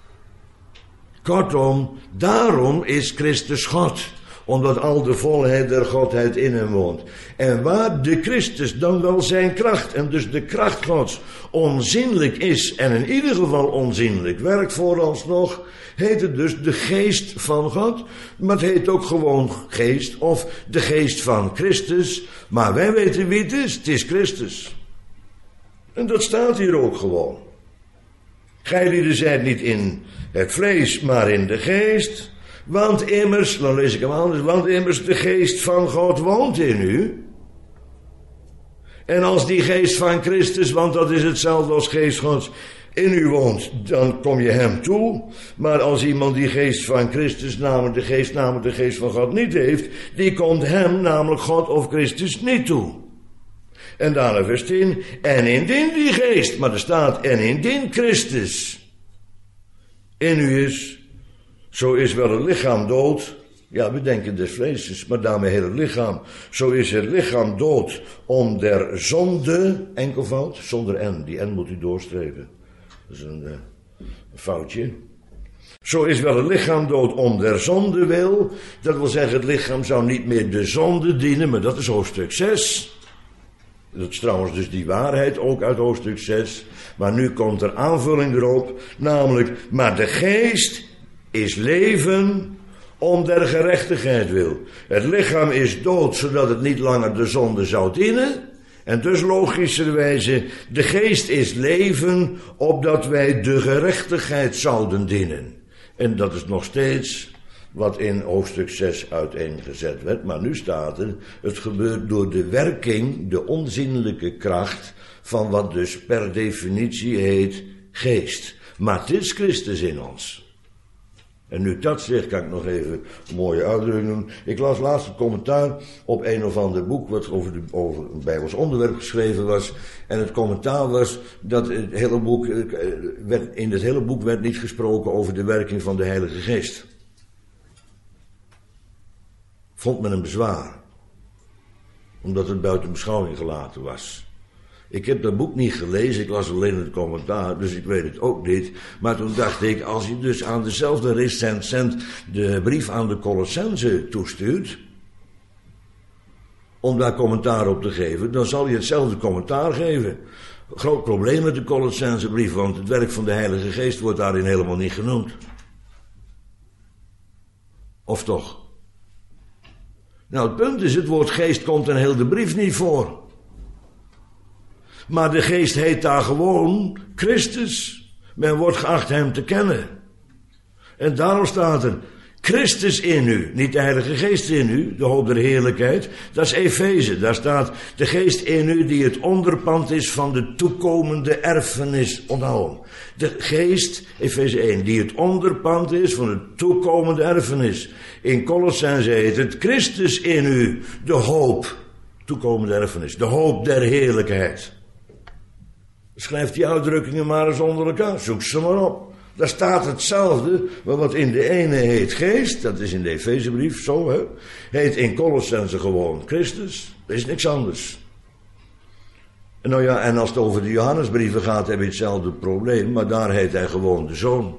Speaker 1: Kortom, daarom is Christus God. Omdat al de volheid der Godheid in hem woont. En waar de Christus dan wel zijn kracht, en dus de kracht Gods, onzinnelijk is, en in ieder geval onzinnelijk werkt vooralsnog, heet het dus de geest van God, maar het heet ook gewoon geest, of de geest van Christus, maar wij weten wie het is, het is Christus. En dat staat hier ook gewoon. Gij lieden zijt niet in het vlees, maar in de geest. Want immers, dan lees ik hem anders, want immers de geest van God woont in u. En als die geest van Christus, want dat is hetzelfde als geest Gods, in u woont, dan kom je hem toe. Maar als iemand die geest van Christus, namelijk de geest, namelijk de geest van God niet heeft, die komt hem, namelijk God of Christus, niet toe. En daarna vers tien, en indien die geest, maar er staat, en indien Christus in u is, zo is wel het lichaam dood. Ja, we denken des vleeses, maar daarmee heel het lichaam. Zo is het lichaam dood om der zonde, enkelvoud, zonder N. Die N moet u doorstrepen. Dat is een uh, Een foutje. Zo is wel het lichaam dood om der zonde wil. Dat wil zeggen, het lichaam zou niet meer de zonde dienen, maar dat is hoofdstuk zes. Dat is trouwens dus die waarheid ook uit hoofdstuk zes. Maar nu komt er aanvulling erop, namelijk, maar de geest is leven om der gerechtigheid wil. Het lichaam is dood, zodat het niet langer de zonde zou dienen. En dus logischerwijze, de geest is leven, opdat wij de gerechtigheid zouden dienen. En dat is nog steeds wat in hoofdstuk zes uiteengezet werd. Maar nu staat er, het gebeurt door de werking, de onzienlijke kracht, van wat dus per definitie heet geest. Maar het is Christus in ons. En nu dat zegt, kan ik nog even een mooie uitdrukking doen. Ik las laatst een commentaar op een of ander boek wat over, de, over een Bijbels onderwerp geschreven was. En het commentaar was dat het hele boek, werd, in het hele boek werd niet gesproken over de werking van de Heilige Geest. Vond men een bezwaar. Omdat het buiten beschouwing gelaten was. Ik heb dat boek niet gelezen, ik las alleen het commentaar, dus ik weet het ook niet. Maar toen dacht ik, als je dus aan dezelfde recensent de brief aan de Colossense toestuurt, om daar commentaar op te geven, dan zal je hetzelfde commentaar geven. Groot probleem met de Colossense brief, want het werk van de Heilige Geest wordt daarin helemaal niet genoemd. Of toch? Nou, het punt is, het woord geest komt in heel de brief niet voor. Maar de geest heet daar gewoon Christus. Men wordt geacht hem te kennen. En daarom staat er Christus in u, niet de Heilige Geest in u, de hoop der heerlijkheid. Dat is Efeze, daar staat de geest in u die het onderpand is van de toekomende erfenis. Onthouden. De geest, Efeze één, die het onderpand is van de toekomende erfenis. In Colossense heet het Christus in u, de hoop, toekomende erfenis, de hoop der heerlijkheid. Schrijf die uitdrukkingen maar eens onder elkaar, zoek ze maar op. Daar staat hetzelfde, maar wat in de ene heet geest, dat is in de Efezebrief zo, hè, heet in Colossense gewoon Christus. Dat is niks anders. En nou ja, en als het over de Johannesbrieven gaat, heb je hetzelfde probleem, maar daar heet hij gewoon de zoon.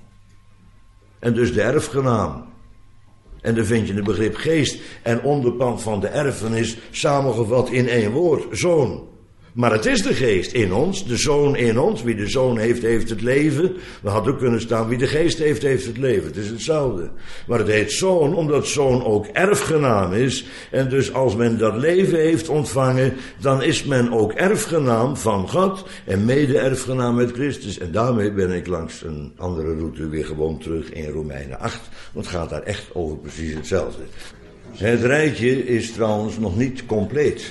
Speaker 1: En dus de erfgenaam. En dan vind je het begrip geest en onderpand van de erfenis samengevat in één woord, zoon. Maar het is de geest in ons, de zoon in ons. Wie de zoon heeft, heeft het leven. We hadden ook kunnen staan, wie de geest heeft, heeft het leven. Het is hetzelfde. Maar het heet zoon, omdat zoon ook erfgenaam is. En dus als men dat leven heeft ontvangen, dan is men ook erfgenaam van God. En mede-erfgenaam met Christus. En daarmee ben ik langs een andere route weer gewoon terug in Romeinen acht. Want het gaat daar echt over precies hetzelfde. Het rijtje is trouwens nog niet compleet.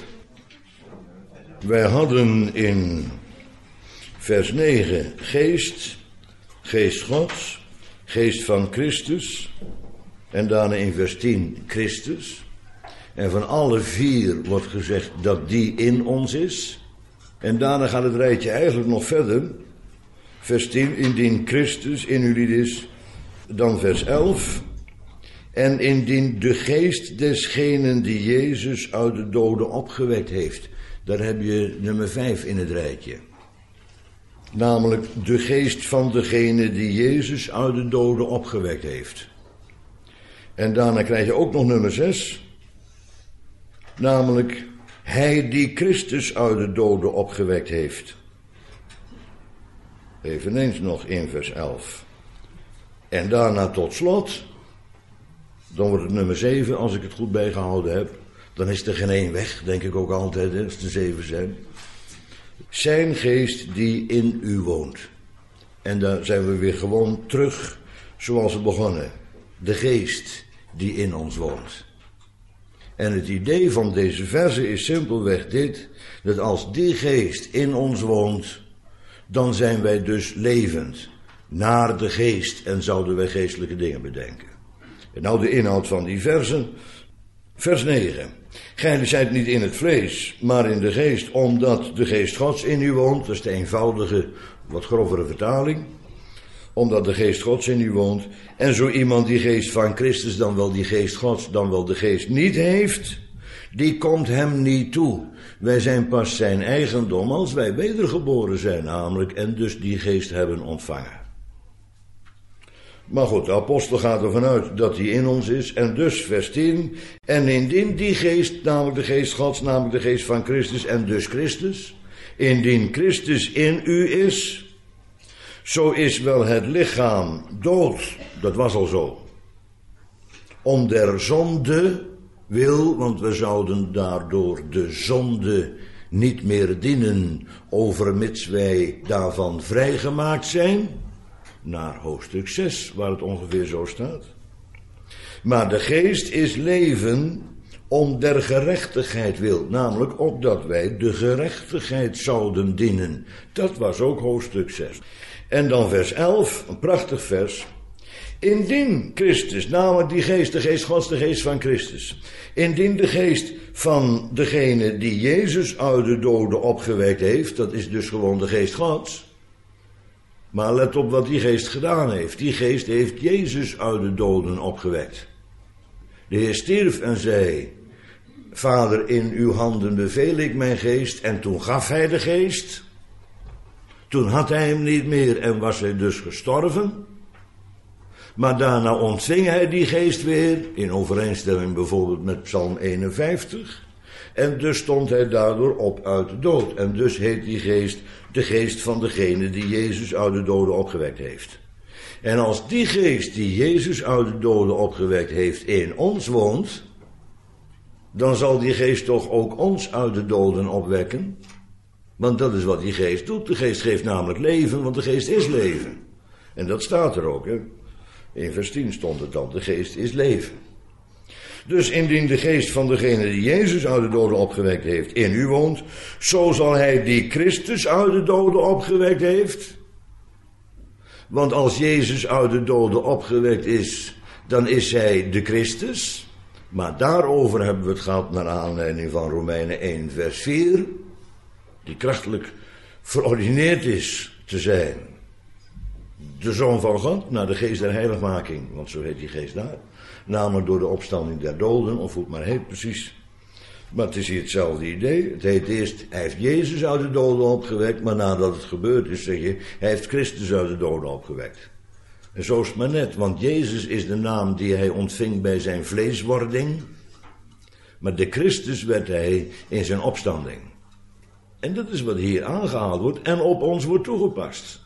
Speaker 1: Wij hadden in vers negen geest, geest Gods, geest van Christus. En daarna in vers tien Christus. En van alle vier wordt gezegd dat die in ons is. En daarna gaat het rijtje eigenlijk nog verder. Vers tien, indien Christus in jullie is. Dan vers elf. En indien de geest desgenen die Jezus uit de doden opgewekt heeft. Daar heb je nummer vijf in het rijtje. Namelijk de geest van degene die Jezus uit de doden opgewekt heeft. En daarna krijg je ook nog nummer zes. Namelijk hij die Christus uit de doden opgewekt heeft. Eveneens nog in vers elf. En daarna tot slot. Dan wordt het nummer zeven als ik het goed bijgehouden heb. Dan is er geen één weg, denk ik ook altijd, hè, als er zeven zijn. Zijn geest die in u woont. En dan zijn we weer gewoon terug zoals we begonnen. De geest die in ons woont. En het idee van deze verse is simpelweg dit. Dat als die geest in ons woont, dan zijn wij dus levend. Naar de geest en zouden wij geestelijke dingen bedenken. En nou de inhoud van die versen. Vers negen. Gij zijt niet in het vlees, maar in de geest, omdat de geest Gods in u woont. Dat is de eenvoudige, wat grovere vertaling. Omdat de geest Gods in u woont. En zo iemand die geest van Christus, dan wel die geest Gods, dan wel de geest niet heeft, die komt hem niet toe. Wij zijn pas zijn eigendom als wij wedergeboren zijn namelijk, en dus die geest hebben ontvangen. Maar goed, de apostel gaat ervan uit dat hij in ons is. En dus vers tien. En indien die geest, namelijk de geest Gods, namelijk de geest van Christus en dus Christus. Indien Christus in u is, zo is wel het lichaam dood. Dat was al zo. Om der zonde wil, want we zouden daardoor de zonde niet meer dienen, overmits wij daarvan vrijgemaakt zijn. Naar hoofdstuk zes, waar het ongeveer zo staat. Maar de geest is leven om der gerechtigheid wil. Namelijk opdat wij de gerechtigheid zouden dienen. Dat was ook hoofdstuk zes. En dan vers elf, een prachtig vers. Indien Christus, namelijk die geest, de geest Gods, de geest van Christus. Indien de geest van degene die Jezus uit de doden opgewekt heeft, dat is dus gewoon de geest Gods. Maar let op wat die geest gedaan heeft. Die geest heeft Jezus uit de doden opgewekt. De Heer stierf en zei, Vader, in uw handen beveel ik mijn geest. En toen gaf hij de geest. Toen had hij hem niet meer en was hij dus gestorven. Maar daarna ontving hij die geest weer, in overeenstemming bijvoorbeeld met Psalm eenenvijftig. En dus stond hij daardoor op uit de dood. En dus heet die geest de geest van degene die Jezus uit de doden opgewekt heeft. En als die geest die Jezus uit de doden opgewekt heeft in ons woont, dan zal die geest toch ook ons uit de doden opwekken. Want dat is wat die geest doet. De geest geeft namelijk leven, want de geest is leven. En dat staat er ook, hè. In vers tien stond het dan, de geest is leven. Dus indien de geest van degene die Jezus uit de doden opgewekt heeft in u woont, zo zal hij die Christus uit de doden opgewekt heeft. Want als Jezus uit de doden opgewekt is, dan is hij de Christus. Maar daarover hebben we het gehad naar aanleiding van Romeinen één vers vier. Die krachtelijk verordineerd is te zijn. De Zoon van God, naar de geest der heiligmaking, want zo heet die geest daar. Namelijk door de opstanding der doden, of hoe het maar heet precies. Maar het is hier hetzelfde idee. Het heet eerst, hij heeft Jezus uit de doden opgewekt, maar nadat het gebeurd is, zeg je, hij heeft Christus uit de doden opgewekt. En zo is het maar net, want Jezus is de naam die hij ontving bij zijn vleeswording. Maar de Christus werd hij in zijn opstanding. En dat is wat hier aangehaald wordt en op ons wordt toegepast.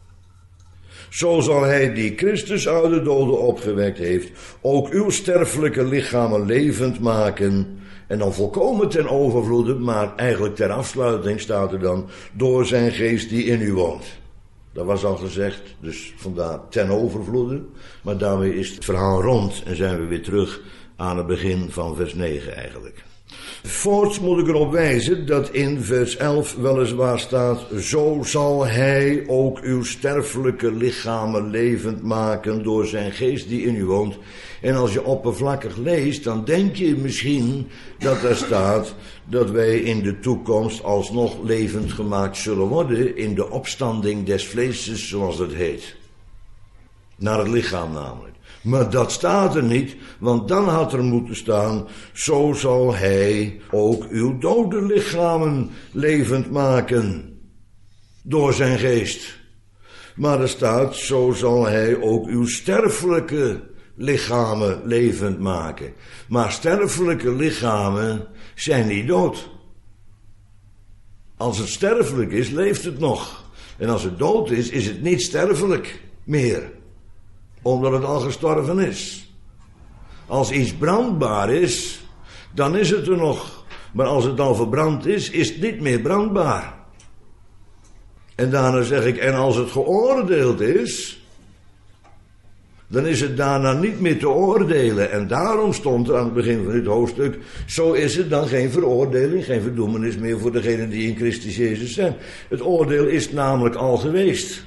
Speaker 1: Zo zal hij die Christus uit de doden opgewekt heeft, ook uw sterfelijke lichamen levend maken. En dan volkomen ten overvloede, maar eigenlijk ter afsluiting staat er dan, door zijn geest die in u woont. Dat was al gezegd, dus vandaar ten overvloede. Maar daarmee is het verhaal rond en zijn we weer terug aan het begin van vers negen eigenlijk. Voorts moet ik erop wijzen dat in vers elf weliswaar staat, zo zal hij ook uw sterfelijke lichamen levend maken door zijn geest die in u woont. En als je oppervlakkig leest, dan denk je misschien dat er staat dat wij in de toekomst alsnog levend gemaakt zullen worden in de opstanding des vleeses, zoals het heet. Naar het lichaam namelijk. Maar dat staat er niet, want dan had er moeten staan, zo zal hij ook uw dode lichamen levend maken, door zijn geest. Maar er staat, zo zal hij ook uw sterfelijke lichamen levend maken. Maar sterfelijke lichamen zijn niet dood. Als het sterfelijk is, leeft het nog. En als het dood is, is het niet sterfelijk meer. Omdat het al gestorven is. Als iets brandbaar is, dan is het er nog. Maar als het al verbrand is, is het niet meer brandbaar. En daarna zeg ik, en als het geoordeeld is, dan is het daarna niet meer te oordelen. En daarom stond er aan het begin van dit hoofdstuk, zo is het dan geen veroordeling, geen verdoemenis meer voor degenen die in Christus Jezus zijn. Het oordeel is namelijk al geweest.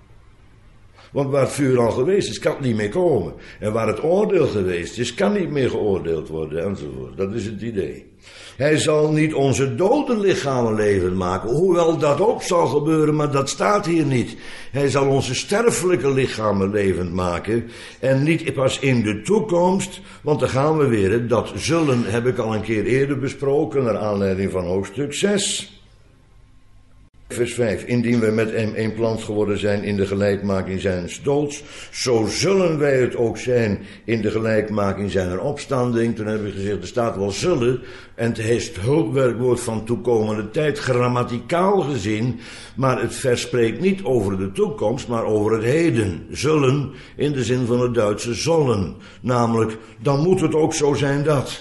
Speaker 1: Want waar het vuur al geweest is, kan het niet meer komen. En waar het oordeel geweest is, kan niet meer geoordeeld worden, enzovoort. Dat is het idee. Hij zal niet onze dode lichamen levend maken, hoewel dat ook zal gebeuren, maar dat staat hier niet. Hij zal onze sterfelijke lichamen levend maken, en niet pas in de toekomst, want dan gaan we weer, dat zullen heb ik al een keer eerder besproken, naar aanleiding van hoofdstuk zes. Vers vijf. Indien wij met hem één plant geworden zijn in de gelijkmaking zijns doods, zo zullen wij het ook zijn in de gelijkmaking zijner opstanding. Toen hebben we gezegd, er staat wel zullen, en het is het hulpwerkwoord van toekomende tijd, grammaticaal gezien, maar het vers spreekt niet over de toekomst, maar over het heden. Zullen, in de zin van het Duitse zullen. Namelijk, dan moet het ook zo zijn dat.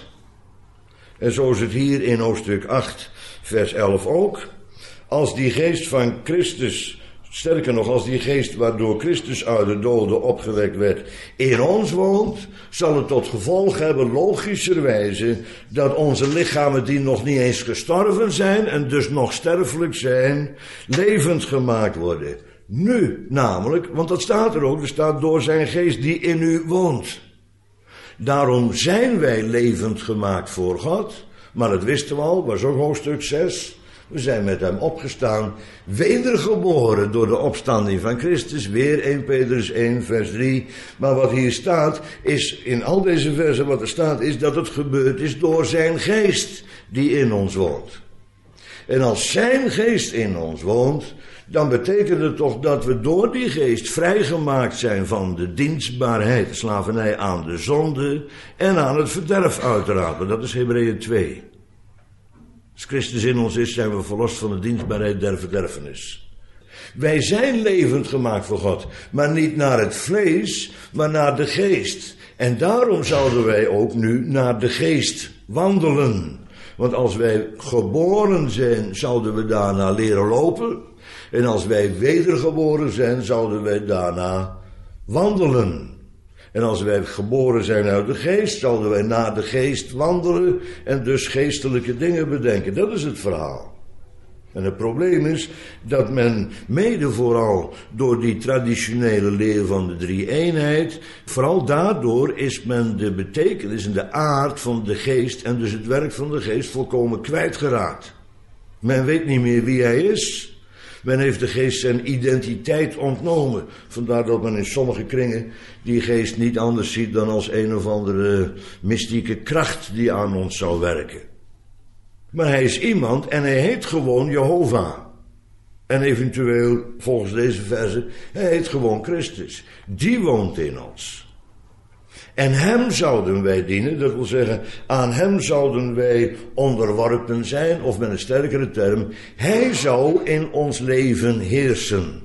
Speaker 1: En zo is het hier in hoofdstuk acht, vers elf ook. Als die geest van Christus, sterker nog, als die geest waardoor Christus uit de doden opgewekt werd, in ons woont, zal het tot gevolg hebben, logischerwijze, dat onze lichamen die nog niet eens gestorven zijn en dus nog sterfelijk zijn, levend gemaakt worden. Nu namelijk, want dat staat er ook, er staat door zijn geest die in u woont. Daarom zijn wij levend gemaakt voor God, maar dat wisten we al, was ook hoofdstuk zes. We zijn met hem opgestaan, wedergeboren door de opstanding van Christus. Weer Eerste Petrus één, vers drie. Maar wat hier staat, is in al deze versen wat er staat, is dat het gebeurd is door zijn geest die in ons woont. En als zijn geest in ons woont, dan betekent het toch dat we door die geest vrijgemaakt zijn van de dienstbaarheid, de slavernij aan de zonde en aan het verderf uiteraard. Dat is Hebreeën twee. Als Christus in ons is, zijn we verlost van de dienstbaarheid der verderfenis. Wij zijn levend gemaakt voor God, maar niet naar het vlees, maar naar de geest. En daarom zouden wij ook nu naar de geest wandelen. Want als wij geboren zijn, zouden we daarna leren lopen. En als wij wedergeboren zijn, zouden wij daarna wandelen. En als wij geboren zijn uit de geest, zouden wij naar de geest wandelen en dus geestelijke dingen bedenken. Dat is het verhaal. En het probleem is dat men mede vooral door die traditionele leer van de drie-eenheid, vooral daardoor is men de betekenis en de aard van de geest en dus het werk van de geest volkomen kwijtgeraakt. Men weet niet meer wie hij is. Men heeft de geest zijn identiteit ontnomen. Vandaar dat men in sommige kringen die geest niet anders ziet dan als een of andere mystieke kracht die aan ons zou werken. Maar hij is iemand en hij heet gewoon Jehovah. En eventueel, volgens deze verse, hij heet gewoon Christus. Die woont in ons. En hem zouden wij dienen, dat wil zeggen, aan hem zouden wij onderworpen zijn, of met een sterkere term, hij zou in ons leven heersen.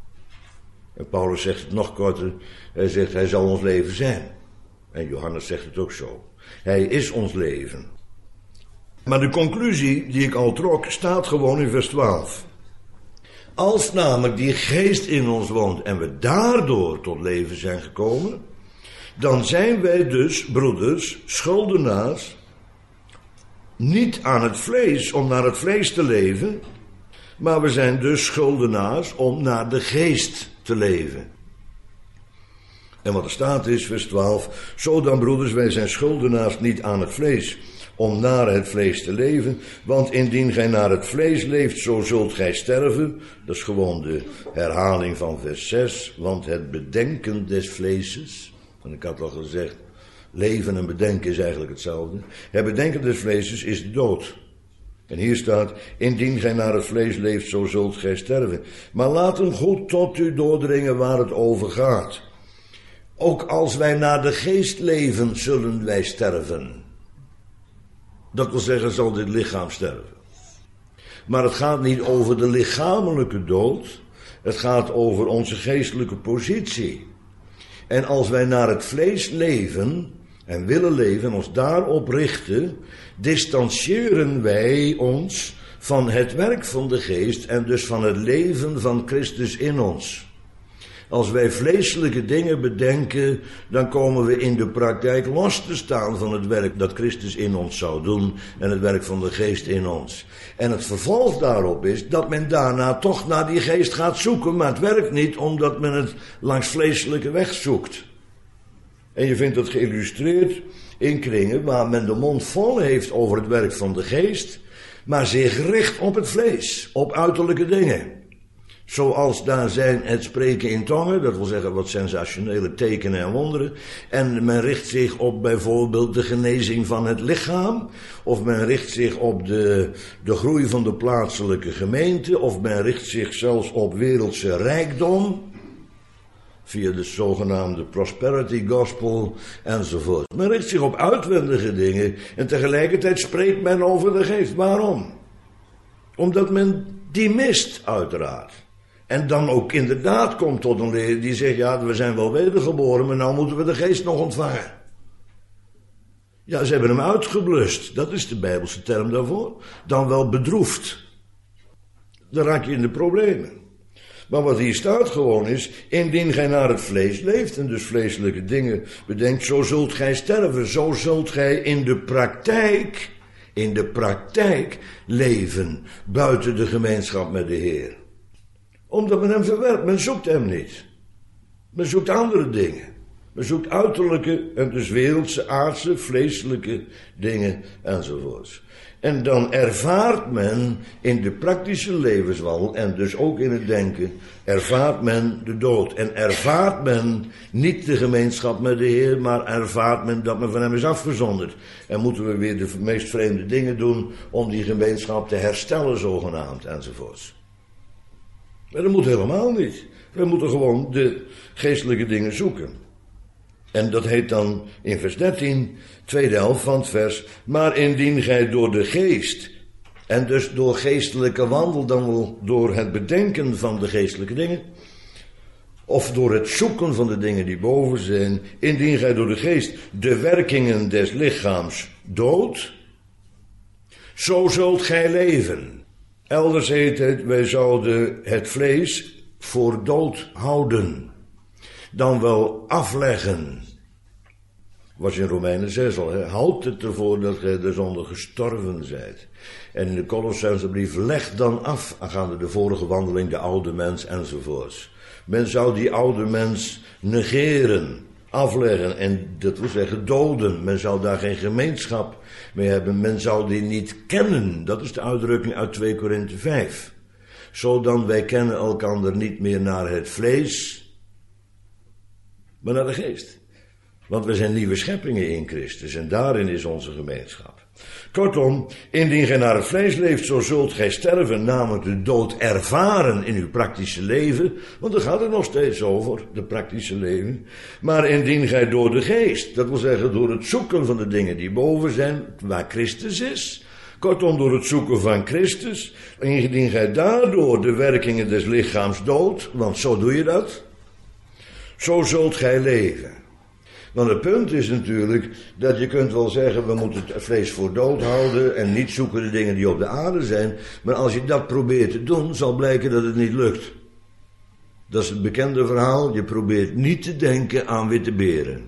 Speaker 1: En Paulus zegt het nog korter, hij zegt hij zal ons leven zijn. En Johannes zegt het ook zo. Hij is ons leven. Maar de conclusie die ik al trok, staat gewoon in vers twaalf. Als namelijk die geest in ons woont en we daardoor tot leven zijn gekomen, dan zijn wij dus, broeders, schuldenaars, niet aan het vlees om naar het vlees te leven, maar we zijn dus schuldenaars om naar de geest te leven. En wat er staat is, vers twaalf, zo dan broeders, wij zijn schuldenaars niet aan het vlees, om naar het vlees te leven, want indien gij naar het vlees leeft, zo zult gij sterven. Dat is gewoon de herhaling van vers zes, want het bedenken des vleeses, en ik had al gezegd, leven en bedenken is eigenlijk hetzelfde. Het bedenken des vleeses is de dood. En hier staat, indien gij naar het vlees leeft, zo zult gij sterven. Maar laat hem goed tot u doordringen waar het over gaat. Ook als wij naar de geest leven, zullen wij sterven. Dat wil zeggen, zal dit lichaam sterven. Maar het gaat niet over de lichamelijke dood. Het gaat over onze geestelijke positie. En als wij naar het vlees leven en willen leven en ons daarop richten, distancieren wij ons van het werk van de geest en dus van het leven van Christus in ons. Als wij vleeselijke dingen bedenken, dan komen we in de praktijk los te staan van het werk dat Christus in ons zou doen en het werk van de geest in ons. En het vervolg daarop is dat men daarna toch naar die geest gaat zoeken, maar het werkt niet omdat men het langs vleeselijke weg zoekt. En je vindt dat geïllustreerd in kringen waar men de mond vol heeft over het werk van de geest, maar zich richt op het vlees, op uiterlijke dingen. Zoals daar zijn het spreken in tongen, dat wil zeggen wat sensationele tekenen en wonderen. En men richt zich op bijvoorbeeld de genezing van het lichaam. Of men richt zich op de, de groei van de plaatselijke gemeente. Of men richt zich zelfs op wereldse rijkdom. Via de zogenaamde prosperity gospel enzovoort. Men richt zich op uitwendige dingen en tegelijkertijd spreekt men over de geest. Waarom? Omdat men die mist uiteraard. En dan ook inderdaad komt tot een leer die zegt, ja, we zijn wel wedergeboren, maar nou moeten we de geest nog ontvangen. Ja, ze hebben hem uitgeblust. Dat is de Bijbelse term daarvoor. Dan wel bedroefd. Dan raak je in de problemen. Maar wat hier staat gewoon is, indien gij naar het vlees leeft en dus vleeselijke dingen bedenkt, zo zult gij sterven. Zo zult gij in de praktijk, in de praktijk leven buiten de gemeenschap met de Heer. Omdat men hem verwerpt, men zoekt hem niet. Men zoekt andere dingen. Men zoekt uiterlijke en dus wereldse, aardse, vleeselijke dingen enzovoorts. En dan ervaart men in de praktische levenswandel en dus ook in het denken, ervaart men de dood. En ervaart men niet de gemeenschap met de Heer, maar ervaart men dat men van hem is afgezonderd. En moeten we weer de meest vreemde dingen doen om die gemeenschap te herstellen zogenaamd enzovoorts. Maar dat moet helemaal niet. We moeten gewoon de geestelijke dingen zoeken. En dat heet dan in vers dertien, tweede helft van het vers, maar indien gij door de geest, en dus door geestelijke wandel, dan wel door het bedenken van de geestelijke dingen, of door het zoeken van de dingen die boven zijn, indien gij door de geest de werkingen des lichaams doodt, zo zult gij leven. Elders heet het, wij zouden het vlees voor dood houden. Dan wel afleggen. Was in Romeinen zes al. He. Houd het ervoor dat gij de zonde gestorven zijt. En in de Colossensebrief, leg dan af, aangaande de vorige wandeling, de oude mens enzovoorts. Men zou die oude mens negeren, afleggen en dat wil zeggen doden. Men zou daar geen gemeenschap mee hebben. Men zou die niet kennen. Dat is de uitdrukking uit twee Korinthe vijf. Zodan wij kennen elkander niet meer naar het vlees, maar naar de geest. Want we zijn nieuwe scheppingen in Christus en daarin is onze gemeenschap. Kortom, indien gij naar het vlees leeft, zo zult gij sterven, namelijk de dood ervaren in uw praktische leven. Want daar gaat het nog steeds over, de praktische leven. Maar indien gij door de geest, dat wil zeggen door het zoeken van de dingen die boven zijn, waar Christus is. Kortom, door het zoeken van Christus, indien gij daardoor de werkingen des lichaams doodt, want zo doe je dat, zo zult gij leven. Want het punt is natuurlijk dat je kunt wel zeggen, we moeten het vlees voor dood houden en niet zoeken de dingen die op de aarde zijn. Maar als je dat probeert te doen, zal blijken dat het niet lukt. Dat is het bekende verhaal, je probeert niet te denken aan witte beren.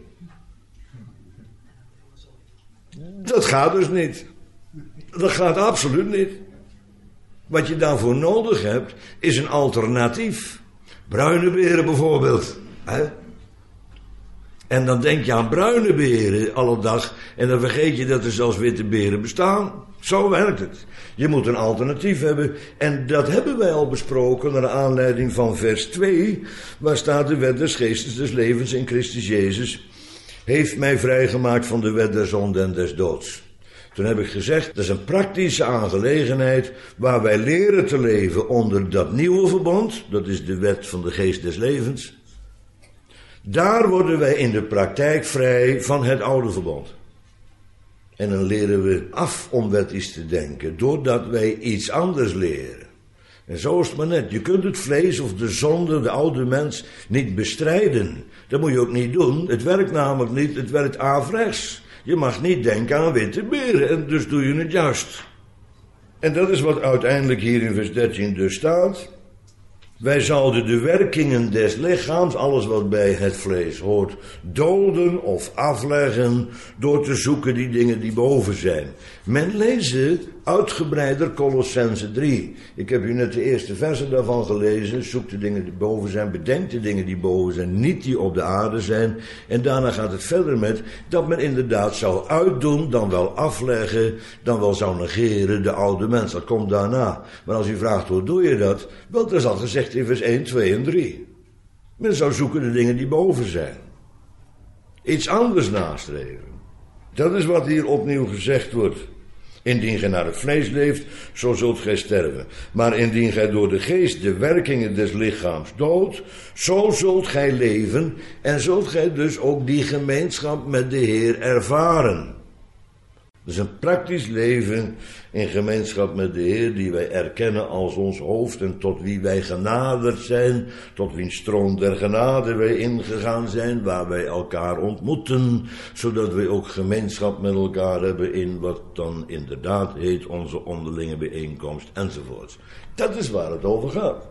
Speaker 1: Dat gaat dus niet. Dat gaat absoluut niet. Wat je daarvoor nodig hebt, is een alternatief. Bruine beren bijvoorbeeld. Hè? En dan denk je aan bruine beren alle dag en dan vergeet je dat er zelfs witte beren bestaan. Zo werkt het. Je moet een alternatief hebben en dat hebben wij al besproken naar aanleiding van vers twee, waar staat de wet des geestes des levens in Christus Jezus heeft mij vrijgemaakt van de wet der zonde en des doods. Toen heb ik gezegd, dat is een praktische aangelegenheid waar wij leren te leven onder dat nieuwe verbond, dat is de wet van de geest des levens. Daar worden wij in de praktijk vrij van het oude verbond. En dan leren we af om wettisch te denken, doordat wij iets anders leren. En zo is het maar net. Je kunt het vlees of de zonde, de oude mens, niet bestrijden. Dat moet je ook niet doen. Het werkt namelijk niet, het werkt averechts. Je mag niet denken aan witte beren en dus doe je het juist. En dat is wat uiteindelijk hier in vers dertien dus staat. Wij zouden de werkingen des lichaams, alles wat bij het vlees hoort, doden of afleggen door te zoeken die dingen die boven zijn. Men lezen uitgebreider Colossense drie. Ik heb u net de eerste versen daarvan gelezen. Zoek de dingen die boven zijn, bedenk de dingen die boven zijn, niet die op de aarde zijn. En daarna gaat het verder met dat men inderdaad zou uitdoen, dan wel afleggen, dan wel zou negeren de oude mens. Dat komt daarna. Maar als u vraagt hoe doe je dat? Wel, er is al gezegd, zegt in vers één, twee en drie. Men zou zoeken de dingen die boven zijn. Iets anders nastreven. Dat is wat hier opnieuw gezegd wordt. Indien gij naar het vlees leeft, zo zult gij sterven. Maar indien gij door de geest de werkingen des lichaams doodt, zo zult gij leven en zult gij dus ook die gemeenschap met de Heer ervaren. Dus een praktisch leven in gemeenschap met de Heer die wij erkennen als ons hoofd en tot wie wij genaderd zijn, tot wiens stroom der genade wij ingegaan zijn, waar wij elkaar ontmoeten, zodat wij ook gemeenschap met elkaar hebben in wat dan inderdaad heet onze onderlinge bijeenkomst enzovoorts. Dat is waar het over gaat.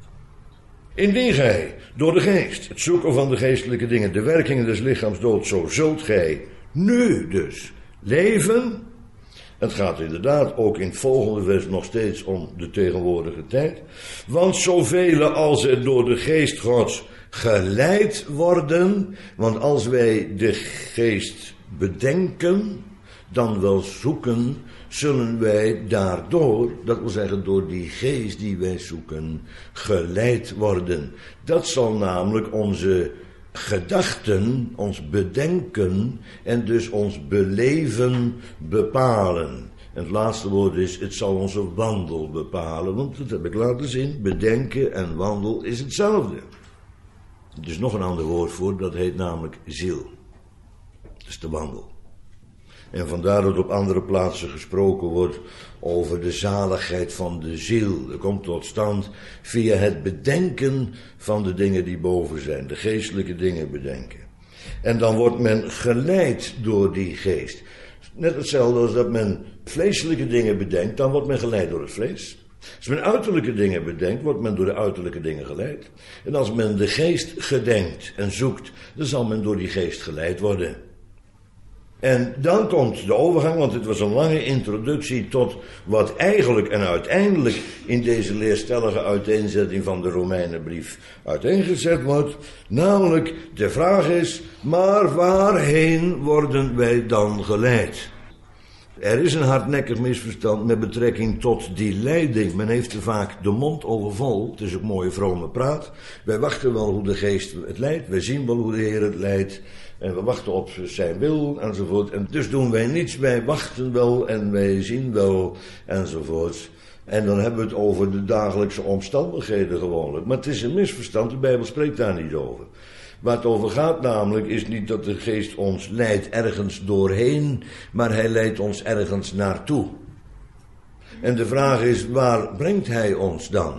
Speaker 1: Indien gij door de geest, het zoeken van de geestelijke dingen, de werkingen des lichaams doodt, zo zult gij nu dus leven. Het gaat inderdaad ook in het volgende vers nog steeds om de tegenwoordige tijd. Want zoveel als er door de geest Gods geleid worden, want als wij de geest bedenken, dan wel zoeken, zullen wij daardoor, dat wil zeggen door die geest die wij zoeken, geleid worden. Dat zal namelijk onze gedachten, ons bedenken en dus ons beleven bepalen. En het laatste woord is, het zal onze wandel bepalen, want dat heb ik laten zien, bedenken en wandel is hetzelfde. Er is nog een ander woord voor, dat heet namelijk ziel. Dat is de wandel. En vandaar dat op andere plaatsen gesproken wordt over de zaligheid van de ziel. Dat komt tot stand via het bedenken van de dingen die boven zijn. De geestelijke dingen bedenken. En dan wordt men geleid door die geest. Net hetzelfde als dat men vleeselijke dingen bedenkt, dan wordt men geleid door het vlees. Als men uiterlijke dingen bedenkt, wordt men door de uiterlijke dingen geleid. En als men de geest gedenkt en zoekt, dan zal men door die geest geleid worden. En dan komt de overgang, want het was een lange introductie tot wat eigenlijk en uiteindelijk in deze leerstellige uiteenzetting van de Romeinenbrief uiteengezet wordt. Namelijk, de vraag is, maar waarheen worden wij dan geleid? Er is een hardnekkig misverstand met betrekking tot die leiding. Men heeft er vaak de mond over vol. Het is ook mooie vrome praat. Wij wachten wel hoe de geest het leidt. Wij zien wel hoe de Heer het leidt. En we wachten op zijn wil enzovoort. En dus doen wij niets. Wij wachten wel en wij zien wel enzovoort. En dan hebben we het over de dagelijkse omstandigheden gewoonlijk. Maar het is een misverstand. De Bijbel spreekt daar niet over. Waar het over gaat namelijk is niet dat de geest ons leidt ergens doorheen, maar hij leidt ons ergens naartoe. En de vraag is, waar brengt hij ons dan?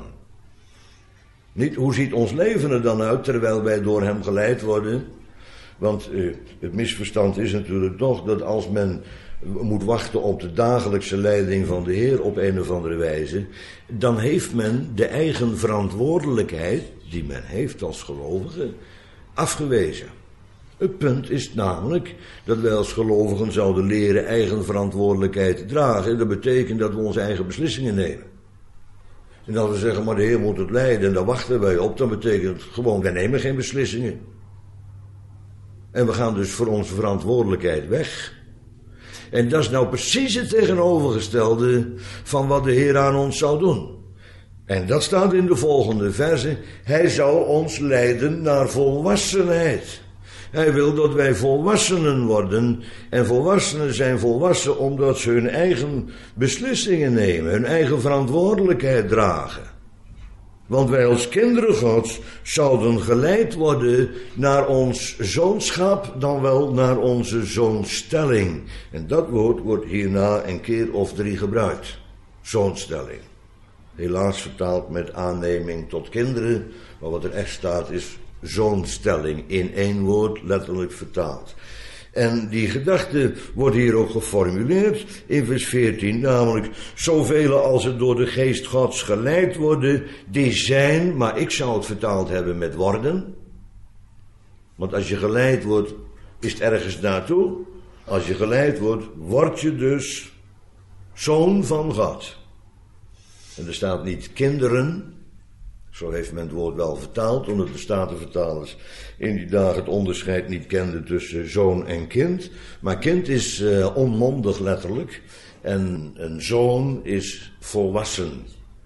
Speaker 1: Niet, hoe ziet ons leven er dan uit terwijl wij door hem geleid worden? Want uh, het misverstand is natuurlijk toch dat als men moet wachten op de dagelijkse leiding van de Heer op een of andere wijze, dan heeft men de eigen verantwoordelijkheid, die men heeft als gelovige, afgewezen. Het punt is namelijk dat wij als gelovigen zouden leren eigen verantwoordelijkheid te dragen. Dat betekent dat we onze eigen beslissingen nemen. En als we zeggen, maar de Heer moet het leiden en daar wachten wij op, dan betekent het gewoon, wij nemen geen beslissingen. En we gaan dus voor onze verantwoordelijkheid weg. En dat is nou precies het tegenovergestelde van wat de Heer aan ons zou doen. En dat staat in de volgende verse. Hij zal ons leiden naar volwassenheid. Hij wil dat wij volwassenen worden. En volwassenen zijn volwassen omdat ze hun eigen beslissingen nemen. Hun eigen verantwoordelijkheid dragen. Want wij als kinderen Gods zouden geleid worden naar ons zoonschap, dan wel naar onze zoonstelling. En dat woord wordt hierna een keer of drie gebruikt. Zoonstelling. Helaas vertaald met aanneming tot kinderen, maar wat er echt staat is zoonstelling, in één woord letterlijk vertaald. En die gedachte wordt hier ook geformuleerd in vers veertien, namelijk zoveel als het door de geest Gods geleid worden, die zijn, maar ik zou het vertaald hebben met worden. Want als je geleid wordt, is het ergens naartoe. Als je geleid wordt, word je dus zoon van God. En er staat niet kinderen, zo heeft men het woord wel vertaald, omdat de Statenvertalers in die dagen het onderscheid niet kenden tussen zoon en kind. Maar kind is uh, onmondig letterlijk en een zoon is volwassen.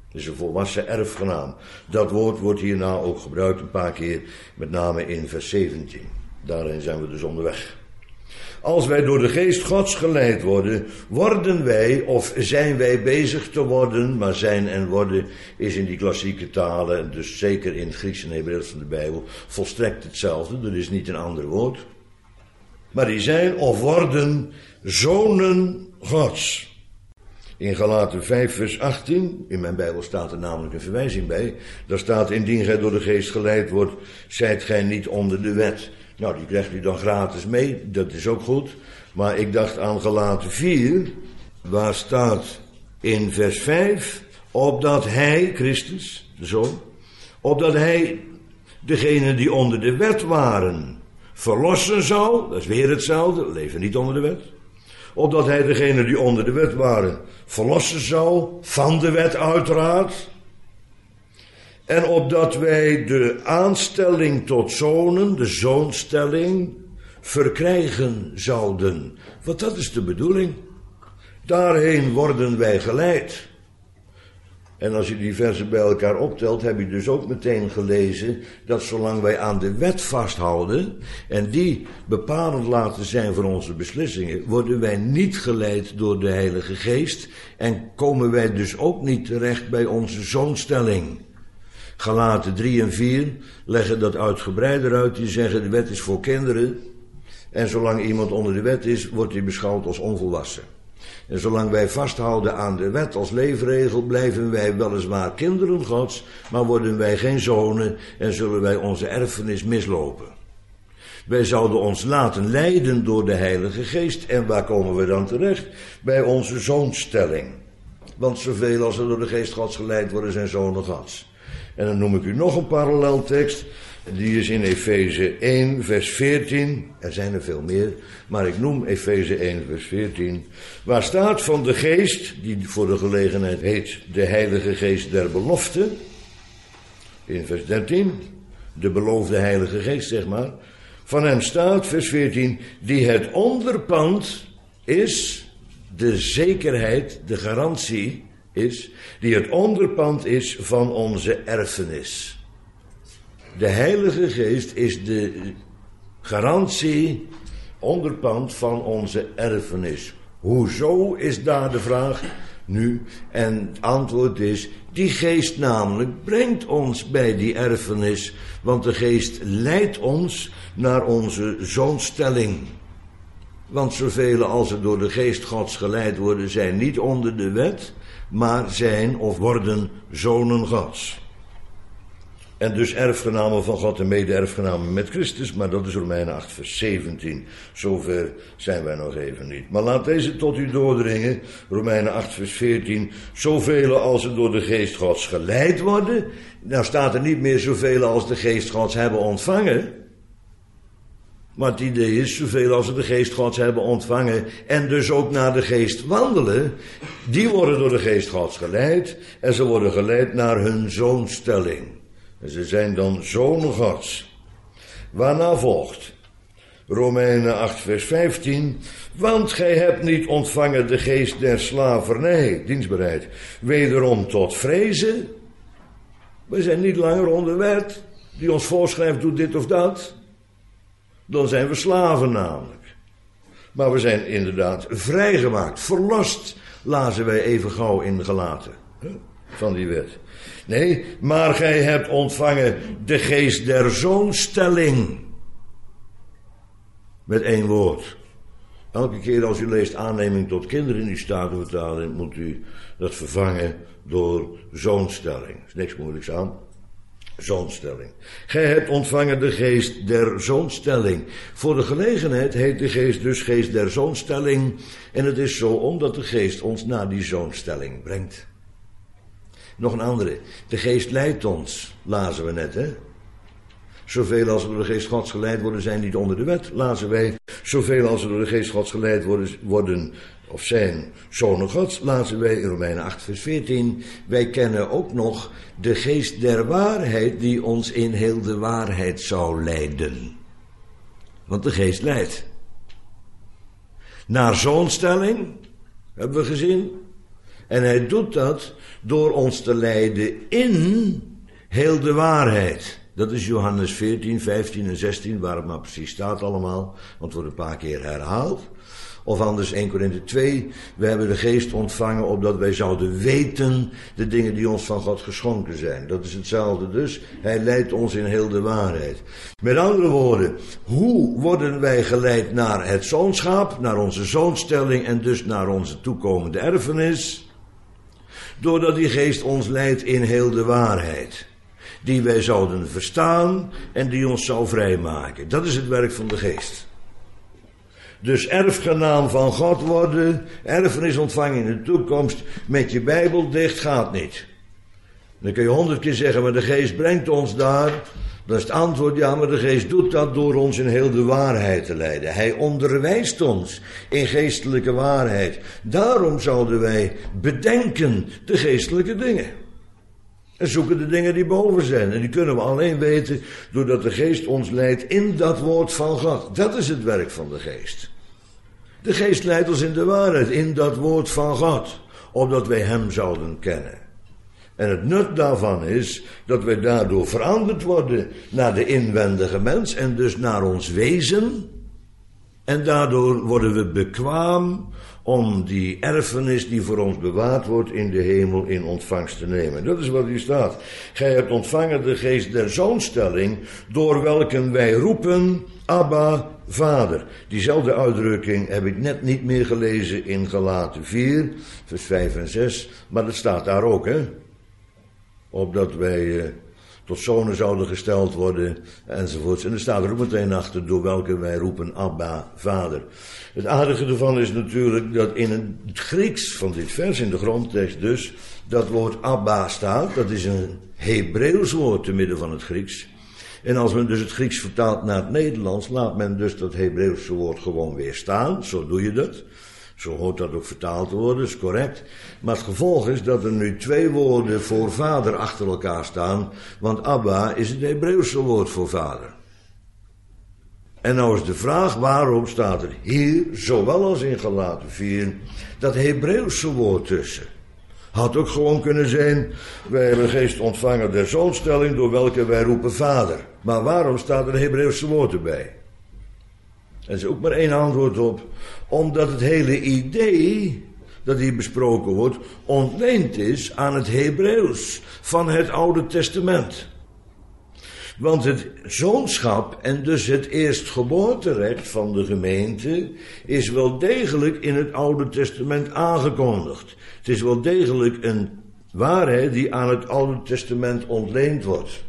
Speaker 1: Het is een volwassen erfgenaam. Dat woord wordt hierna ook gebruikt een paar keer, met name in vers zeventien. Daarin zijn we dus onderweg. Als wij door de geest Gods geleid worden, worden wij of zijn wij bezig te worden, maar zijn en worden is in die klassieke talen, dus zeker in het Grieks en Hebreeuws van de Bijbel, volstrekt hetzelfde, er is niet een ander woord. Maar die zijn of worden zonen Gods. In Galaten vijf vers achttien, in mijn Bijbel staat er namelijk een verwijzing bij, daar staat: indien gij door de geest geleid wordt, zijt gij niet onder de wet. Nou, die krijgt u dan gratis mee, dat is ook goed. Maar ik dacht aan Galaten vier, waar staat in vers vijf, opdat hij, Christus, de Zoon, opdat hij degenen die onder de wet waren, verlossen zou, dat is weer hetzelfde, leven niet onder de wet. Opdat hij degenen die onder de wet waren, verlossen zou, van de wet uiteraard. En opdat wij de aanstelling tot zonen, de zoonstelling, verkrijgen zouden. Want dat is de bedoeling. Daarheen worden wij geleid. En als je die versen bij elkaar optelt, heb je dus ook meteen gelezen dat zolang wij aan de wet vasthouden en die bepalend laten zijn voor onze beslissingen, worden wij niet geleid door de Heilige Geest en komen wij dus ook niet terecht bij onze zoonstelling. Galaten drie en vier leggen dat uitgebreider uit. Die zeggen de wet is voor kinderen. En zolang iemand onder de wet is, wordt hij beschouwd als onvolwassen. En zolang wij vasthouden aan de wet als leefregel, blijven wij weliswaar kinderen Gods, maar worden wij geen zonen en zullen wij onze erfenis mislopen. Wij zouden ons laten leiden door de Heilige Geest. En waar komen we dan terecht? Bij onze zoonstelling. Want zoveel als er door de Geest Gods geleid worden, zijn zonen Gods. En dan noem ik u nog een paralleltekst. Die is in Efeze één vers veertien. Er zijn er veel meer. Maar ik noem Efeze één vers veertien. Waar staat van de geest, die voor de gelegenheid heet de Heilige Geest der belofte. In vers dertien. De beloofde Heilige Geest, zeg maar. Van hem staat, vers veertien. Die het onderpand is, de zekerheid, de garantie is, die het onderpand is van onze erfenis. De Heilige Geest is de garantie, onderpand van onze erfenis. Hoezo is daar de vraag nu? En het antwoord is, die Geest namelijk brengt ons bij die erfenis, want de Geest leidt ons naar onze zoonstelling. Want zoveel als er door de Geest Gods geleid worden, zijn niet onder de wet, maar zijn of worden zonen Gods. En dus erfgenamen van God en mede-erfgenamen met Christus, maar dat is Romeinen acht vers zeventien. Zover zijn wij nog even niet. Maar laat deze tot u doordringen, Romeinen acht vers veertien. Zoveel als er door de Geest Gods geleid worden, nou staat er niet meer zoveel als de Geest Gods hebben ontvangen. Maar het idee is, zoveel als ze de Geest Gods hebben ontvangen en dus ook naar de Geest wandelen, die worden door de Geest Gods geleid en ze worden geleid naar hun zoonstelling. En ze zijn dan zonen Gods. Waarna volgt Romeinen acht vers vijftien. Want gij hebt niet ontvangen de geest der slavernij, dienstbereid, wederom tot vrezen. We zijn niet langer onder wet, die ons voorschrijft doe dit of dat. Dan zijn we slaven namelijk. Maar we zijn inderdaad vrijgemaakt, verlost, lazen wij even gauw in Galaten, van die wet. Nee, maar gij hebt ontvangen de geest der zoonstelling. Met één woord. Elke keer als u leest aanneming tot kinderen in uw statenvertaling, moet u dat vervangen door zoonstelling. Er is niks moeilijks aan. Zoonstelling. Gij hebt ontvangen de geest der zoonstelling. Voor de gelegenheid heet de geest dus geest der zoonstelling. En het is zo omdat de geest ons naar die zoonstelling brengt. Nog een andere. De geest leidt ons, lazen we net, hè. Zoveel als we door de geest Gods geleid worden, zijn niet onder de wet, lazen wij. Zoveel als we door de geest Gods geleid worden, worden of zijn zonen Gods, lazen wij in Romeinen acht vers veertien. Wij kennen ook nog de geest der waarheid die ons in heel de waarheid zou leiden. Want de geest leidt. Naar zoonstelling, hebben we gezien. En hij doet dat door ons te leiden in heel de waarheid. Dat is Johannes veertien, vijftien en zestien, waar het maar precies staat allemaal, want het wordt een paar keer herhaald. Of anders één Korinthe twee, we hebben de geest ontvangen opdat wij zouden weten de dingen die ons van God geschonken zijn. Dat is hetzelfde dus, hij leidt ons in heel de waarheid. Met andere woorden, hoe worden wij geleid naar het zoonschap, naar onze zoonstelling en dus naar onze toekomende erfenis? Doordat die geest ons leidt in heel de waarheid. Die wij zouden verstaan en die ons zou vrijmaken. Dat is het werk van de geest. Dus erfgenaam van God worden, erfenis ontvangen in de toekomst, met je Bijbel dicht gaat niet. Dan kun je honderd keer zeggen, maar de geest brengt ons daar. Dan is het antwoord, ja, maar de geest doet dat door ons in heel de waarheid te leiden. Hij onderwijst ons in geestelijke waarheid. Daarom zouden wij bedenken de geestelijke dingen. En zoeken de dingen die boven zijn. En die kunnen we alleen weten doordat de geest ons leidt in dat woord van God. Dat is het werk van de geest. De geest leidt ons in de waarheid, in dat woord van God. Opdat wij hem zouden kennen. En het nut daarvan is dat wij daardoor veranderd worden naar de inwendige mens. En dus naar ons wezen. En daardoor worden we bekwaam om die erfenis die voor ons bewaard wordt in de hemel in ontvangst te nemen. Dat is wat hier staat. Gij hebt ontvangen de geest der zoonstelling, door welken wij roepen, Abba, Vader. Diezelfde uitdrukking heb ik net niet meer gelezen in Galaten vier, vers vijf en zes, maar dat staat daar ook, hè. Opdat wij uh, tot zonen zouden gesteld worden, enzovoorts. En er staat er ook meteen achter, door welke wij roepen Abba, Vader. Het aardige ervan is natuurlijk dat in het Grieks van dit vers, in de grondtekst dus, dat woord Abba staat. Dat is een Hebreeuws woord te midden van het Grieks. En als men dus het Grieks vertaalt naar het Nederlands, laat men dus dat Hebreeuwse woord gewoon weer staan. Zo doe je dat. Zo hoort dat ook vertaald te worden, is correct. Maar het gevolg is dat er nu twee woorden voor vader achter elkaar staan. Want Abba is het Hebreeuwse woord voor vader. En nou is de vraag, waarom staat er hier, zowel als in Galaten vier, dat Hebreeuwse woord tussen? Had ook gewoon kunnen zijn, wij hebben geest ontvangen der zoonstelling, door welke wij roepen vader. Maar waarom staat er een Hebreeuwse woord erbij? Er is ook maar één antwoord op. Omdat het hele idee dat hier besproken wordt ontleend is aan het Hebreeuws van het Oude Testament. Want het zoonschap en dus het eerstgeboorterecht van de gemeente is wel degelijk in het Oude Testament aangekondigd. Het is wel degelijk een waarheid die aan het Oude Testament ontleend wordt.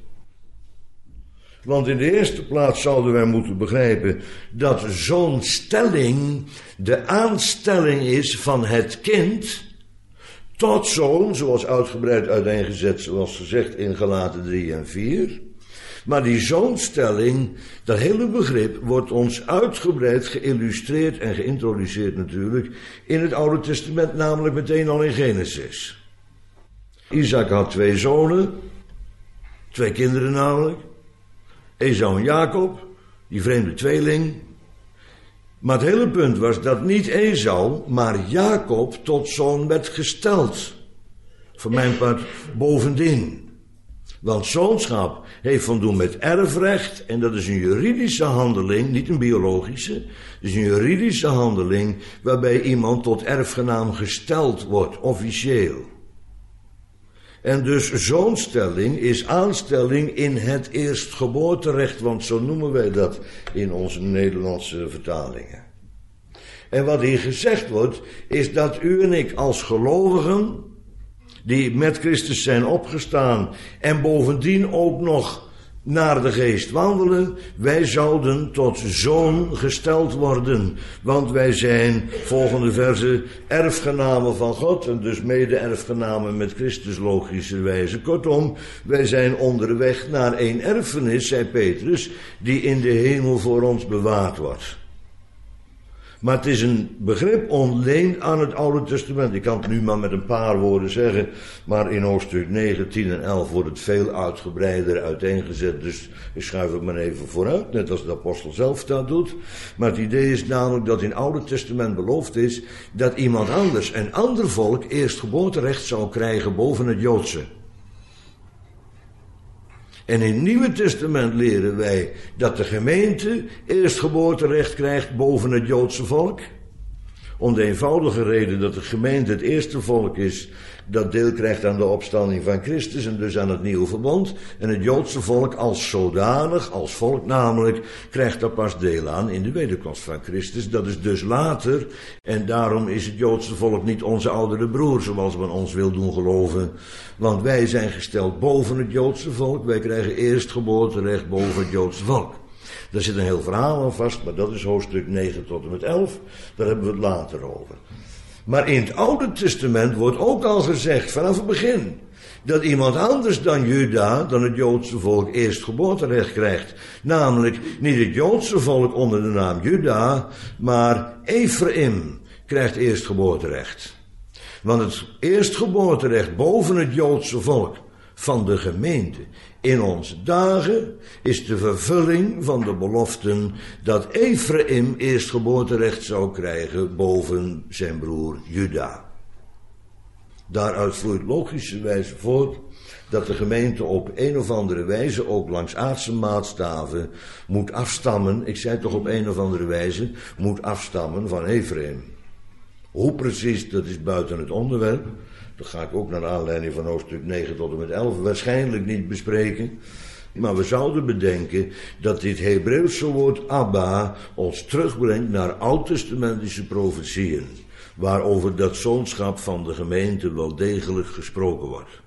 Speaker 1: Want in de eerste plaats zouden wij moeten begrijpen dat zo'n stelling de aanstelling is van het kind tot zoon, zoals uitgebreid uiteengezet, zoals gezegd in Galaten drie en vier. Maar die zoonstelling, dat hele begrip, wordt ons uitgebreid geïllustreerd en geïntroduceerd natuurlijk in het Oude Testament, namelijk meteen al in Genesis. Isaac had twee zonen, twee kinderen namelijk. Esau en Jacob, die vreemde tweeling. Maar het hele punt was dat niet Esau, maar Jacob tot zoon werd gesteld. Voor mijn part bovendien. Want zoonschap heeft van doen met erfrecht en dat is een juridische handeling, niet een biologische. Het is een juridische handeling waarbij iemand tot erfgenaam gesteld wordt, officieel. En dus zoonstelling is aanstelling in het eerstgeboorterecht, want zo noemen wij dat in onze Nederlandse vertalingen. En wat hier gezegd wordt, is dat u en ik als gelovigen, die met Christus zijn opgestaan en bovendien ook nog naar de geest wandelen, wij zouden tot zoon gesteld worden. Want wij zijn, volgende verse, erfgenamen van God en dus mede-erfgenamen met Christus logischerwijze. Kortom, wij zijn onderweg naar een erfenis, zei Petrus, die in de hemel voor ons bewaard wordt. Maar het is een begrip ontleend aan het Oude Testament. Ik kan het nu maar met een paar woorden zeggen. Maar in hoofdstuk negen, tien en elf wordt het veel uitgebreider uiteengezet. Dus ik schuif het maar even vooruit. Net als de apostel zelf dat doet. Maar het idee is namelijk dat in het Oude Testament beloofd is dat iemand anders, een ander volk, eerstgeboorterecht zou krijgen boven het Joodse. En in het Nieuwe Testament leren wij dat de gemeente eerstgeboorterecht krijgt boven het Joodse volk. Om de eenvoudige reden dat de gemeente het eerste volk is dat deel krijgt aan de opstanding van Christus en dus aan het nieuwe verbond. En het Joodse volk als zodanig, als volk namelijk, krijgt daar pas deel aan in de wederkomst van Christus. Dat is dus later en daarom is het Joodse volk niet onze oudere broer zoals men ons wil doen geloven. Want wij zijn gesteld boven het Joodse volk, wij krijgen eerstgeboorterecht boven het Joodse volk. Daar zit een heel verhaal aan vast, maar dat is hoofdstuk negen tot en met elf. Daar hebben we het later over. Maar in het Oude Testament wordt ook al gezegd, vanaf het begin, dat iemand anders dan Juda, dan het Joodse volk, eerstgeboorterecht krijgt. Namelijk niet het Joodse volk onder de naam Juda, maar Ephraim krijgt eerstgeboorterecht. Want het eerstgeboorterecht boven het Joodse volk van de gemeente in onze dagen is de vervulling van de beloften dat Ephraim eerstgeboorterecht zou krijgen boven zijn broer Juda. Daaruit vloeit logischerwijze voort dat de gemeente op een of andere wijze ook langs aardse maatstaven moet afstammen, ik zei toch op een of andere wijze, moet afstammen van Ephraim. Hoe precies, dat is buiten het onderwerp. Dat ga ik ook naar aanleiding van hoofdstuk negen tot en met elf waarschijnlijk niet bespreken. Maar we zouden bedenken dat dit Hebreeuwse woord Abba ons terugbrengt naar oud-testamentische profetieën, waarover dat zoonschap van de gemeente wel degelijk gesproken wordt.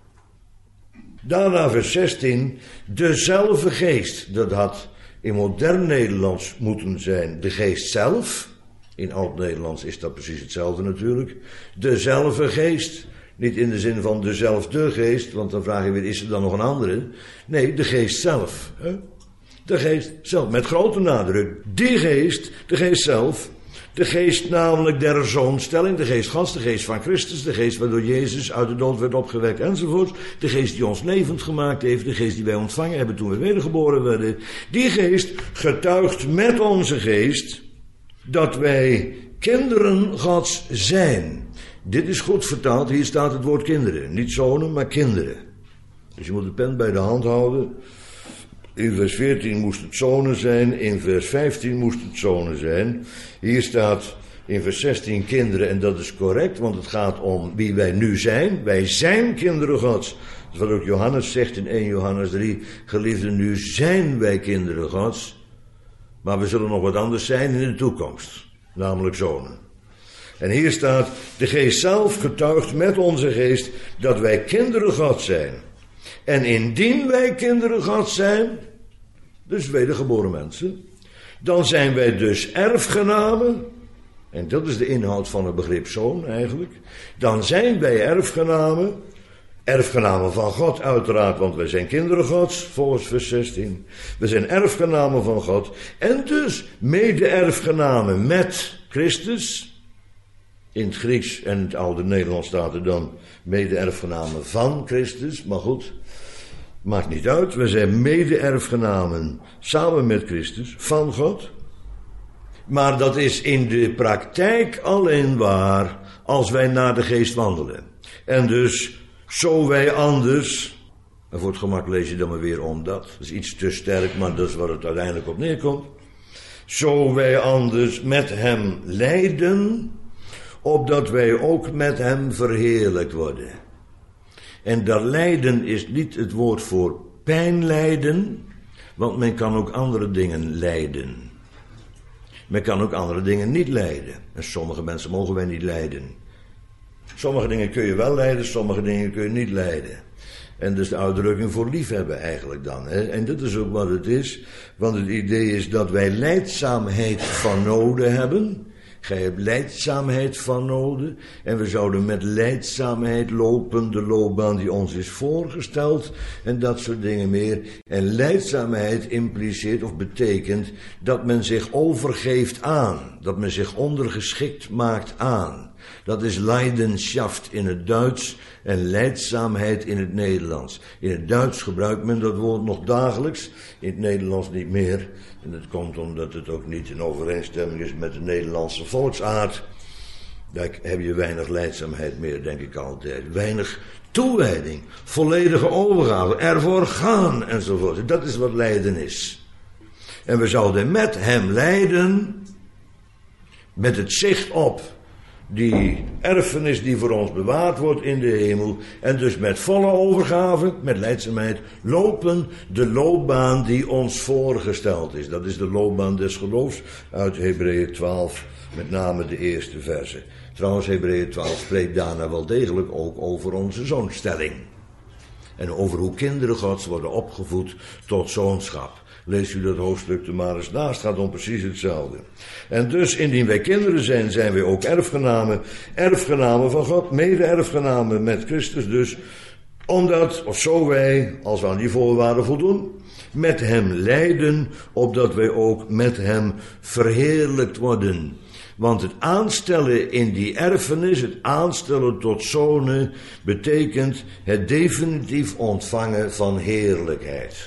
Speaker 1: Daarna vers zestien, dezelfde geest, dat had in modern Nederlands moeten zijn de geest zelf. In oud-Nederlands is dat precies hetzelfde natuurlijk. Dezelfde geest. Niet in de zin van dezelfde geest, want dan vraag je weer, is er dan nog een andere? Nee, de geest zelf. Hè? De geest zelf, met grote nadruk. Die geest, de geest zelf, de geest namelijk der zoonstelling, de geest Gods, de geest van Christus, de geest waardoor Jezus uit de dood werd opgewekt enzovoort. De geest die ons levend gemaakt heeft, de geest die wij ontvangen hebben toen we wedergeboren werden. Die geest getuigt met onze geest dat wij kinderen Gods zijn. Dit is goed vertaald, hier staat het woord kinderen. Niet zonen, maar kinderen. Dus je moet de pen bij de hand houden. In vers veertien moest het zonen zijn, in vers vijftien moest het zonen zijn. Hier staat in vers zestien kinderen en dat is correct, want het gaat om wie wij nu zijn. Wij zijn kinderen Gods. Dat is wat ook Johannes zegt in eerste Johannes drie. Geliefden, nu zijn wij kinderen Gods. Maar we zullen nog wat anders zijn in de toekomst. Namelijk zonen. En hier staat, de geest zelf getuigt met onze geest dat wij kinderen Gods zijn. En indien wij kinderen Gods zijn, dus wedergeboren mensen, dan zijn wij dus erfgenamen. En dat is de inhoud van het begrip zoon eigenlijk. Dan zijn wij erfgenamen. Erfgenamen van God uiteraard, want wij zijn kinderen Gods, volgens vers zestien. We zijn erfgenamen van God. En dus mede-erfgenamen met Christus. In het Grieks en het oude Nederlands staat er dan mede-erfgenamen van Christus. Maar goed, maakt niet uit. We zijn mede-erfgenamen samen met Christus van God. Maar dat is in de praktijk alleen waar als wij naar de geest wandelen. En dus zo wij anders, en voor het gemak lees je dan maar weer om dat. Dat is iets te sterk, maar dat is waar het uiteindelijk op neerkomt. Zo wij anders met hem lijden, opdat wij ook met hem verheerlijkt worden. En dat lijden is niet het woord voor pijn lijden, want men kan ook andere dingen lijden. Men kan ook andere dingen niet lijden. En sommige mensen mogen wij niet lijden. Sommige dingen kun je wel lijden, sommige dingen kun je niet lijden. En dus de uitdrukking voor liefhebben eigenlijk dan. Hè? En dat is ook wat het is. Want het idee is dat wij lijdzaamheid van noden hebben. Gij hebt lijdzaamheid van noden. En we zouden met lijdzaamheid lopen, de loopbaan die ons is voorgesteld. En dat soort dingen meer. En lijdzaamheid impliceert of betekent dat men zich overgeeft aan. dat men zich ondergeschikt maakt aan. Dat is Leidenschaft in het Duits en lijdzaamheid in het Nederlands. In het Duits gebruikt men dat woord nog dagelijks, in het Nederlands niet meer. En dat komt omdat het ook niet in overeenstemming is met de Nederlandse volksaard. Daar heb je weinig lijdzaamheid meer, denk ik altijd. Weinig toewijding, volledige overgave, ervoor gaan enzovoort. Dat is wat lijden is. En we zouden met hem lijden, met het zicht op die erfenis die voor ons bewaard wordt in de hemel. En dus met volle overgave, met lijdzaamheid, lopen de loopbaan die ons voorgesteld is. Dat is de loopbaan des geloofs uit Hebreeën twaalf, met name de eerste verse. Trouwens, Hebreeën twaalf spreekt daarna wel degelijk ook over onze zoonstelling. En over hoe kinderen Gods worden opgevoed tot zoonschap. Lees u dat hoofdstuk er maar eens naast, gaat om precies hetzelfde. En dus, indien wij kinderen zijn, zijn wij ook erfgenamen. Erfgenamen van God, mede-erfgenamen met Christus dus. Omdat, of zo wij, als we aan die voorwaarden voldoen, met hem lijden, opdat wij ook met hem verheerlijkt worden. Want het aanstellen in die erfenis, het aanstellen tot zonen, betekent het definitief ontvangen van heerlijkheid.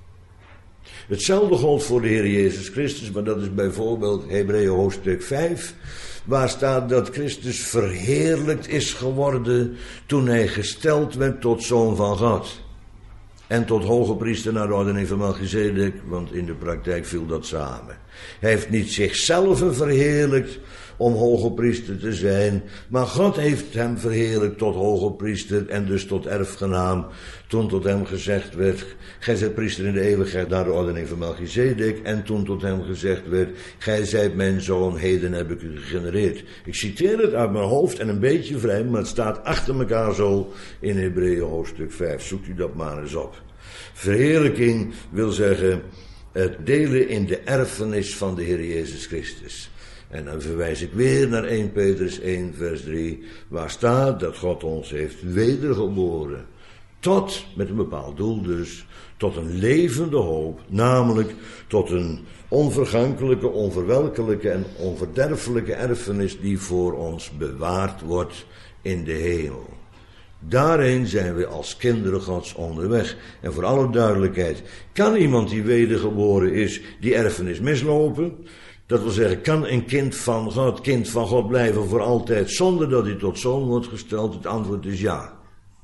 Speaker 1: Hetzelfde geldt voor de Heer Jezus Christus, maar dat is bijvoorbeeld Hebreeën hoofdstuk vijf, waar staat dat Christus verheerlijkt is geworden toen hij gesteld werd tot zoon van God. En tot hoge priester naar de ordening van Melchizedek, want in de praktijk viel dat samen. Hij heeft niet zichzelf verheerlijkt om hoge priester te zijn, maar God heeft hem verheerlijkt tot hoge priester en dus tot erfgenaam. Toen tot hem gezegd werd, gij zijt priester in de eeuwigheid naar de ordening van Melchizedek. En toen tot hem gezegd werd, gij zijt mijn zoon, heden heb ik u gegenereerd. Ik citeer het uit mijn hoofd en een beetje vrij, maar het staat achter elkaar zo in Hebreeën hoofdstuk vijf. Zoekt u dat maar eens op. Verheerlijking wil zeggen het delen in de erfenis van de Heer Jezus Christus. En dan verwijs ik weer naar eerste Petrus één vers drie, waar staat dat God ons heeft wedergeboren. Tot, met een bepaald doel dus, tot een levende hoop, namelijk tot een onvergankelijke, onverwelkelijke en onverderfelijke erfenis die voor ons bewaard wordt in de hemel. Daarheen zijn we als kinderen Gods onderweg. En voor alle duidelijkheid, kan iemand die wedergeboren is, die erfenis mislopen? Dat wil zeggen, kan een kind van God, kind van God blijven voor altijd, zonder dat hij tot zoon wordt gesteld? Het antwoord is ja.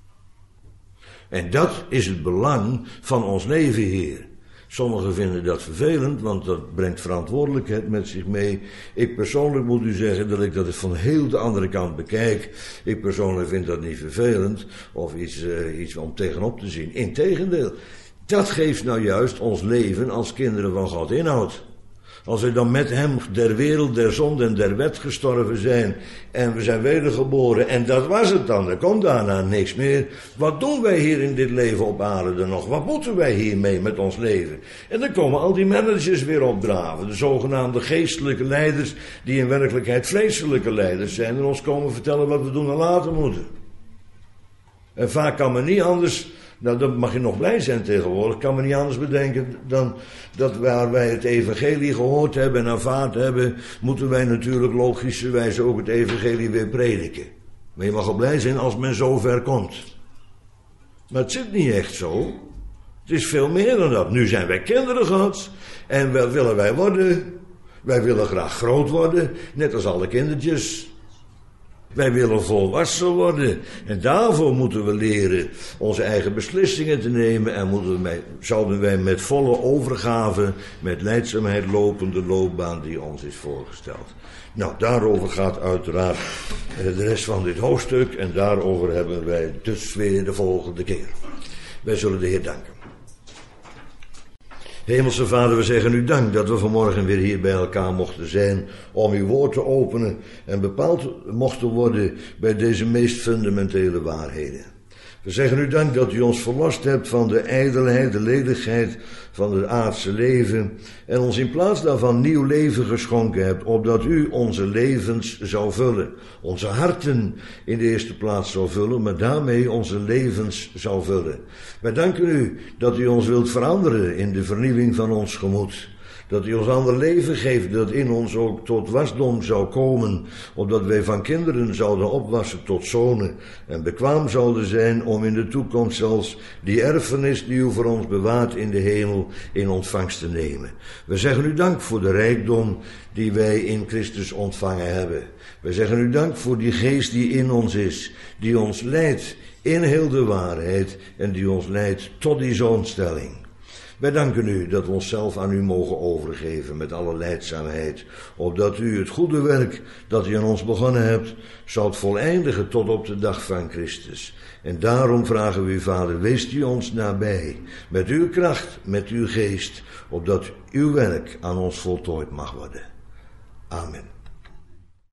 Speaker 1: En dat is het belang van ons leven hier. Sommigen vinden dat vervelend, want dat brengt verantwoordelijkheid met zich mee. Ik persoonlijk moet u zeggen dat ik dat van heel de andere kant bekijk. Ik persoonlijk vind dat niet vervelend of iets, uh, iets om tegenop te zien. Integendeel, dat geeft nou juist ons leven als kinderen van God inhoud. Als we dan met hem der wereld, der zonde en der wet gestorven zijn en we zijn wedergeboren en dat was het dan, er komt daarna niks meer. Wat doen wij hier in dit leven op aarde dan nog? Wat moeten wij hiermee met ons leven? En dan komen al die managers weer opdraven, de zogenaamde geestelijke leiders die in werkelijkheid vleeselijke leiders zijn en ons komen vertellen wat we doen en laten moeten. En vaak kan men niet anders... Nou, dan mag je nog blij zijn tegenwoordig. Kan me niet anders bedenken dan dat waar wij het evangelie gehoord hebben en aanvaard hebben, moeten wij natuurlijk logischerwijs ook het evangelie weer prediken. Maar je mag wel blij zijn als men zo ver komt. Maar het zit niet echt zo. Het is veel meer dan dat. Nu zijn wij kinderen Gods en wat willen wij worden? Wij willen graag groot worden, net als alle kindertjes. Wij willen volwassen worden en daarvoor moeten we leren onze eigen beslissingen te nemen en moeten wij, zouden wij met volle overgave, met lijdzaamheid lopen de loopbaan die ons is voorgesteld. Nou, daarover gaat uiteraard de rest van dit hoofdstuk en daarover hebben wij dus weer de volgende keer. Wij zullen de Heer danken. Hemelse Vader, we zeggen u dank dat we vanmorgen weer hier bij elkaar mochten zijn om uw woord te openen en bepaald mochten worden bij deze meest fundamentele waarheden. We zeggen u dank dat u ons verlost hebt van de ijdelheid, de ledigheid van het aardse leven en ons in plaats daarvan nieuw leven geschonken hebt, opdat u onze levens zou vullen. Onze harten in de eerste plaats zou vullen, maar daarmee onze levens zou vullen. Wij danken u dat u ons wilt veranderen in de vernieuwing van ons gemoed. Dat u ons ander leven geeft, dat in ons ook tot wasdom zou komen, opdat wij van kinderen zouden opwassen tot zonen en bekwaam zouden zijn om in de toekomst zelfs die erfenis die u voor ons bewaart in de hemel in ontvangst te nemen. We zeggen u dank voor de rijkdom die wij in Christus ontvangen hebben. We zeggen u dank voor die geest die in ons is, die ons leidt in heel de waarheid en die ons leidt tot die zoonstelling. Wij danken u dat we onszelf aan u mogen overgeven met alle lijdzaamheid, opdat u het goede werk dat u aan ons begonnen hebt, zoudt voleindigen tot op de dag van Christus. En daarom vragen we u, Vader, wees u ons nabij, met uw kracht, met uw geest, opdat uw werk aan ons voltooid mag worden. Amen.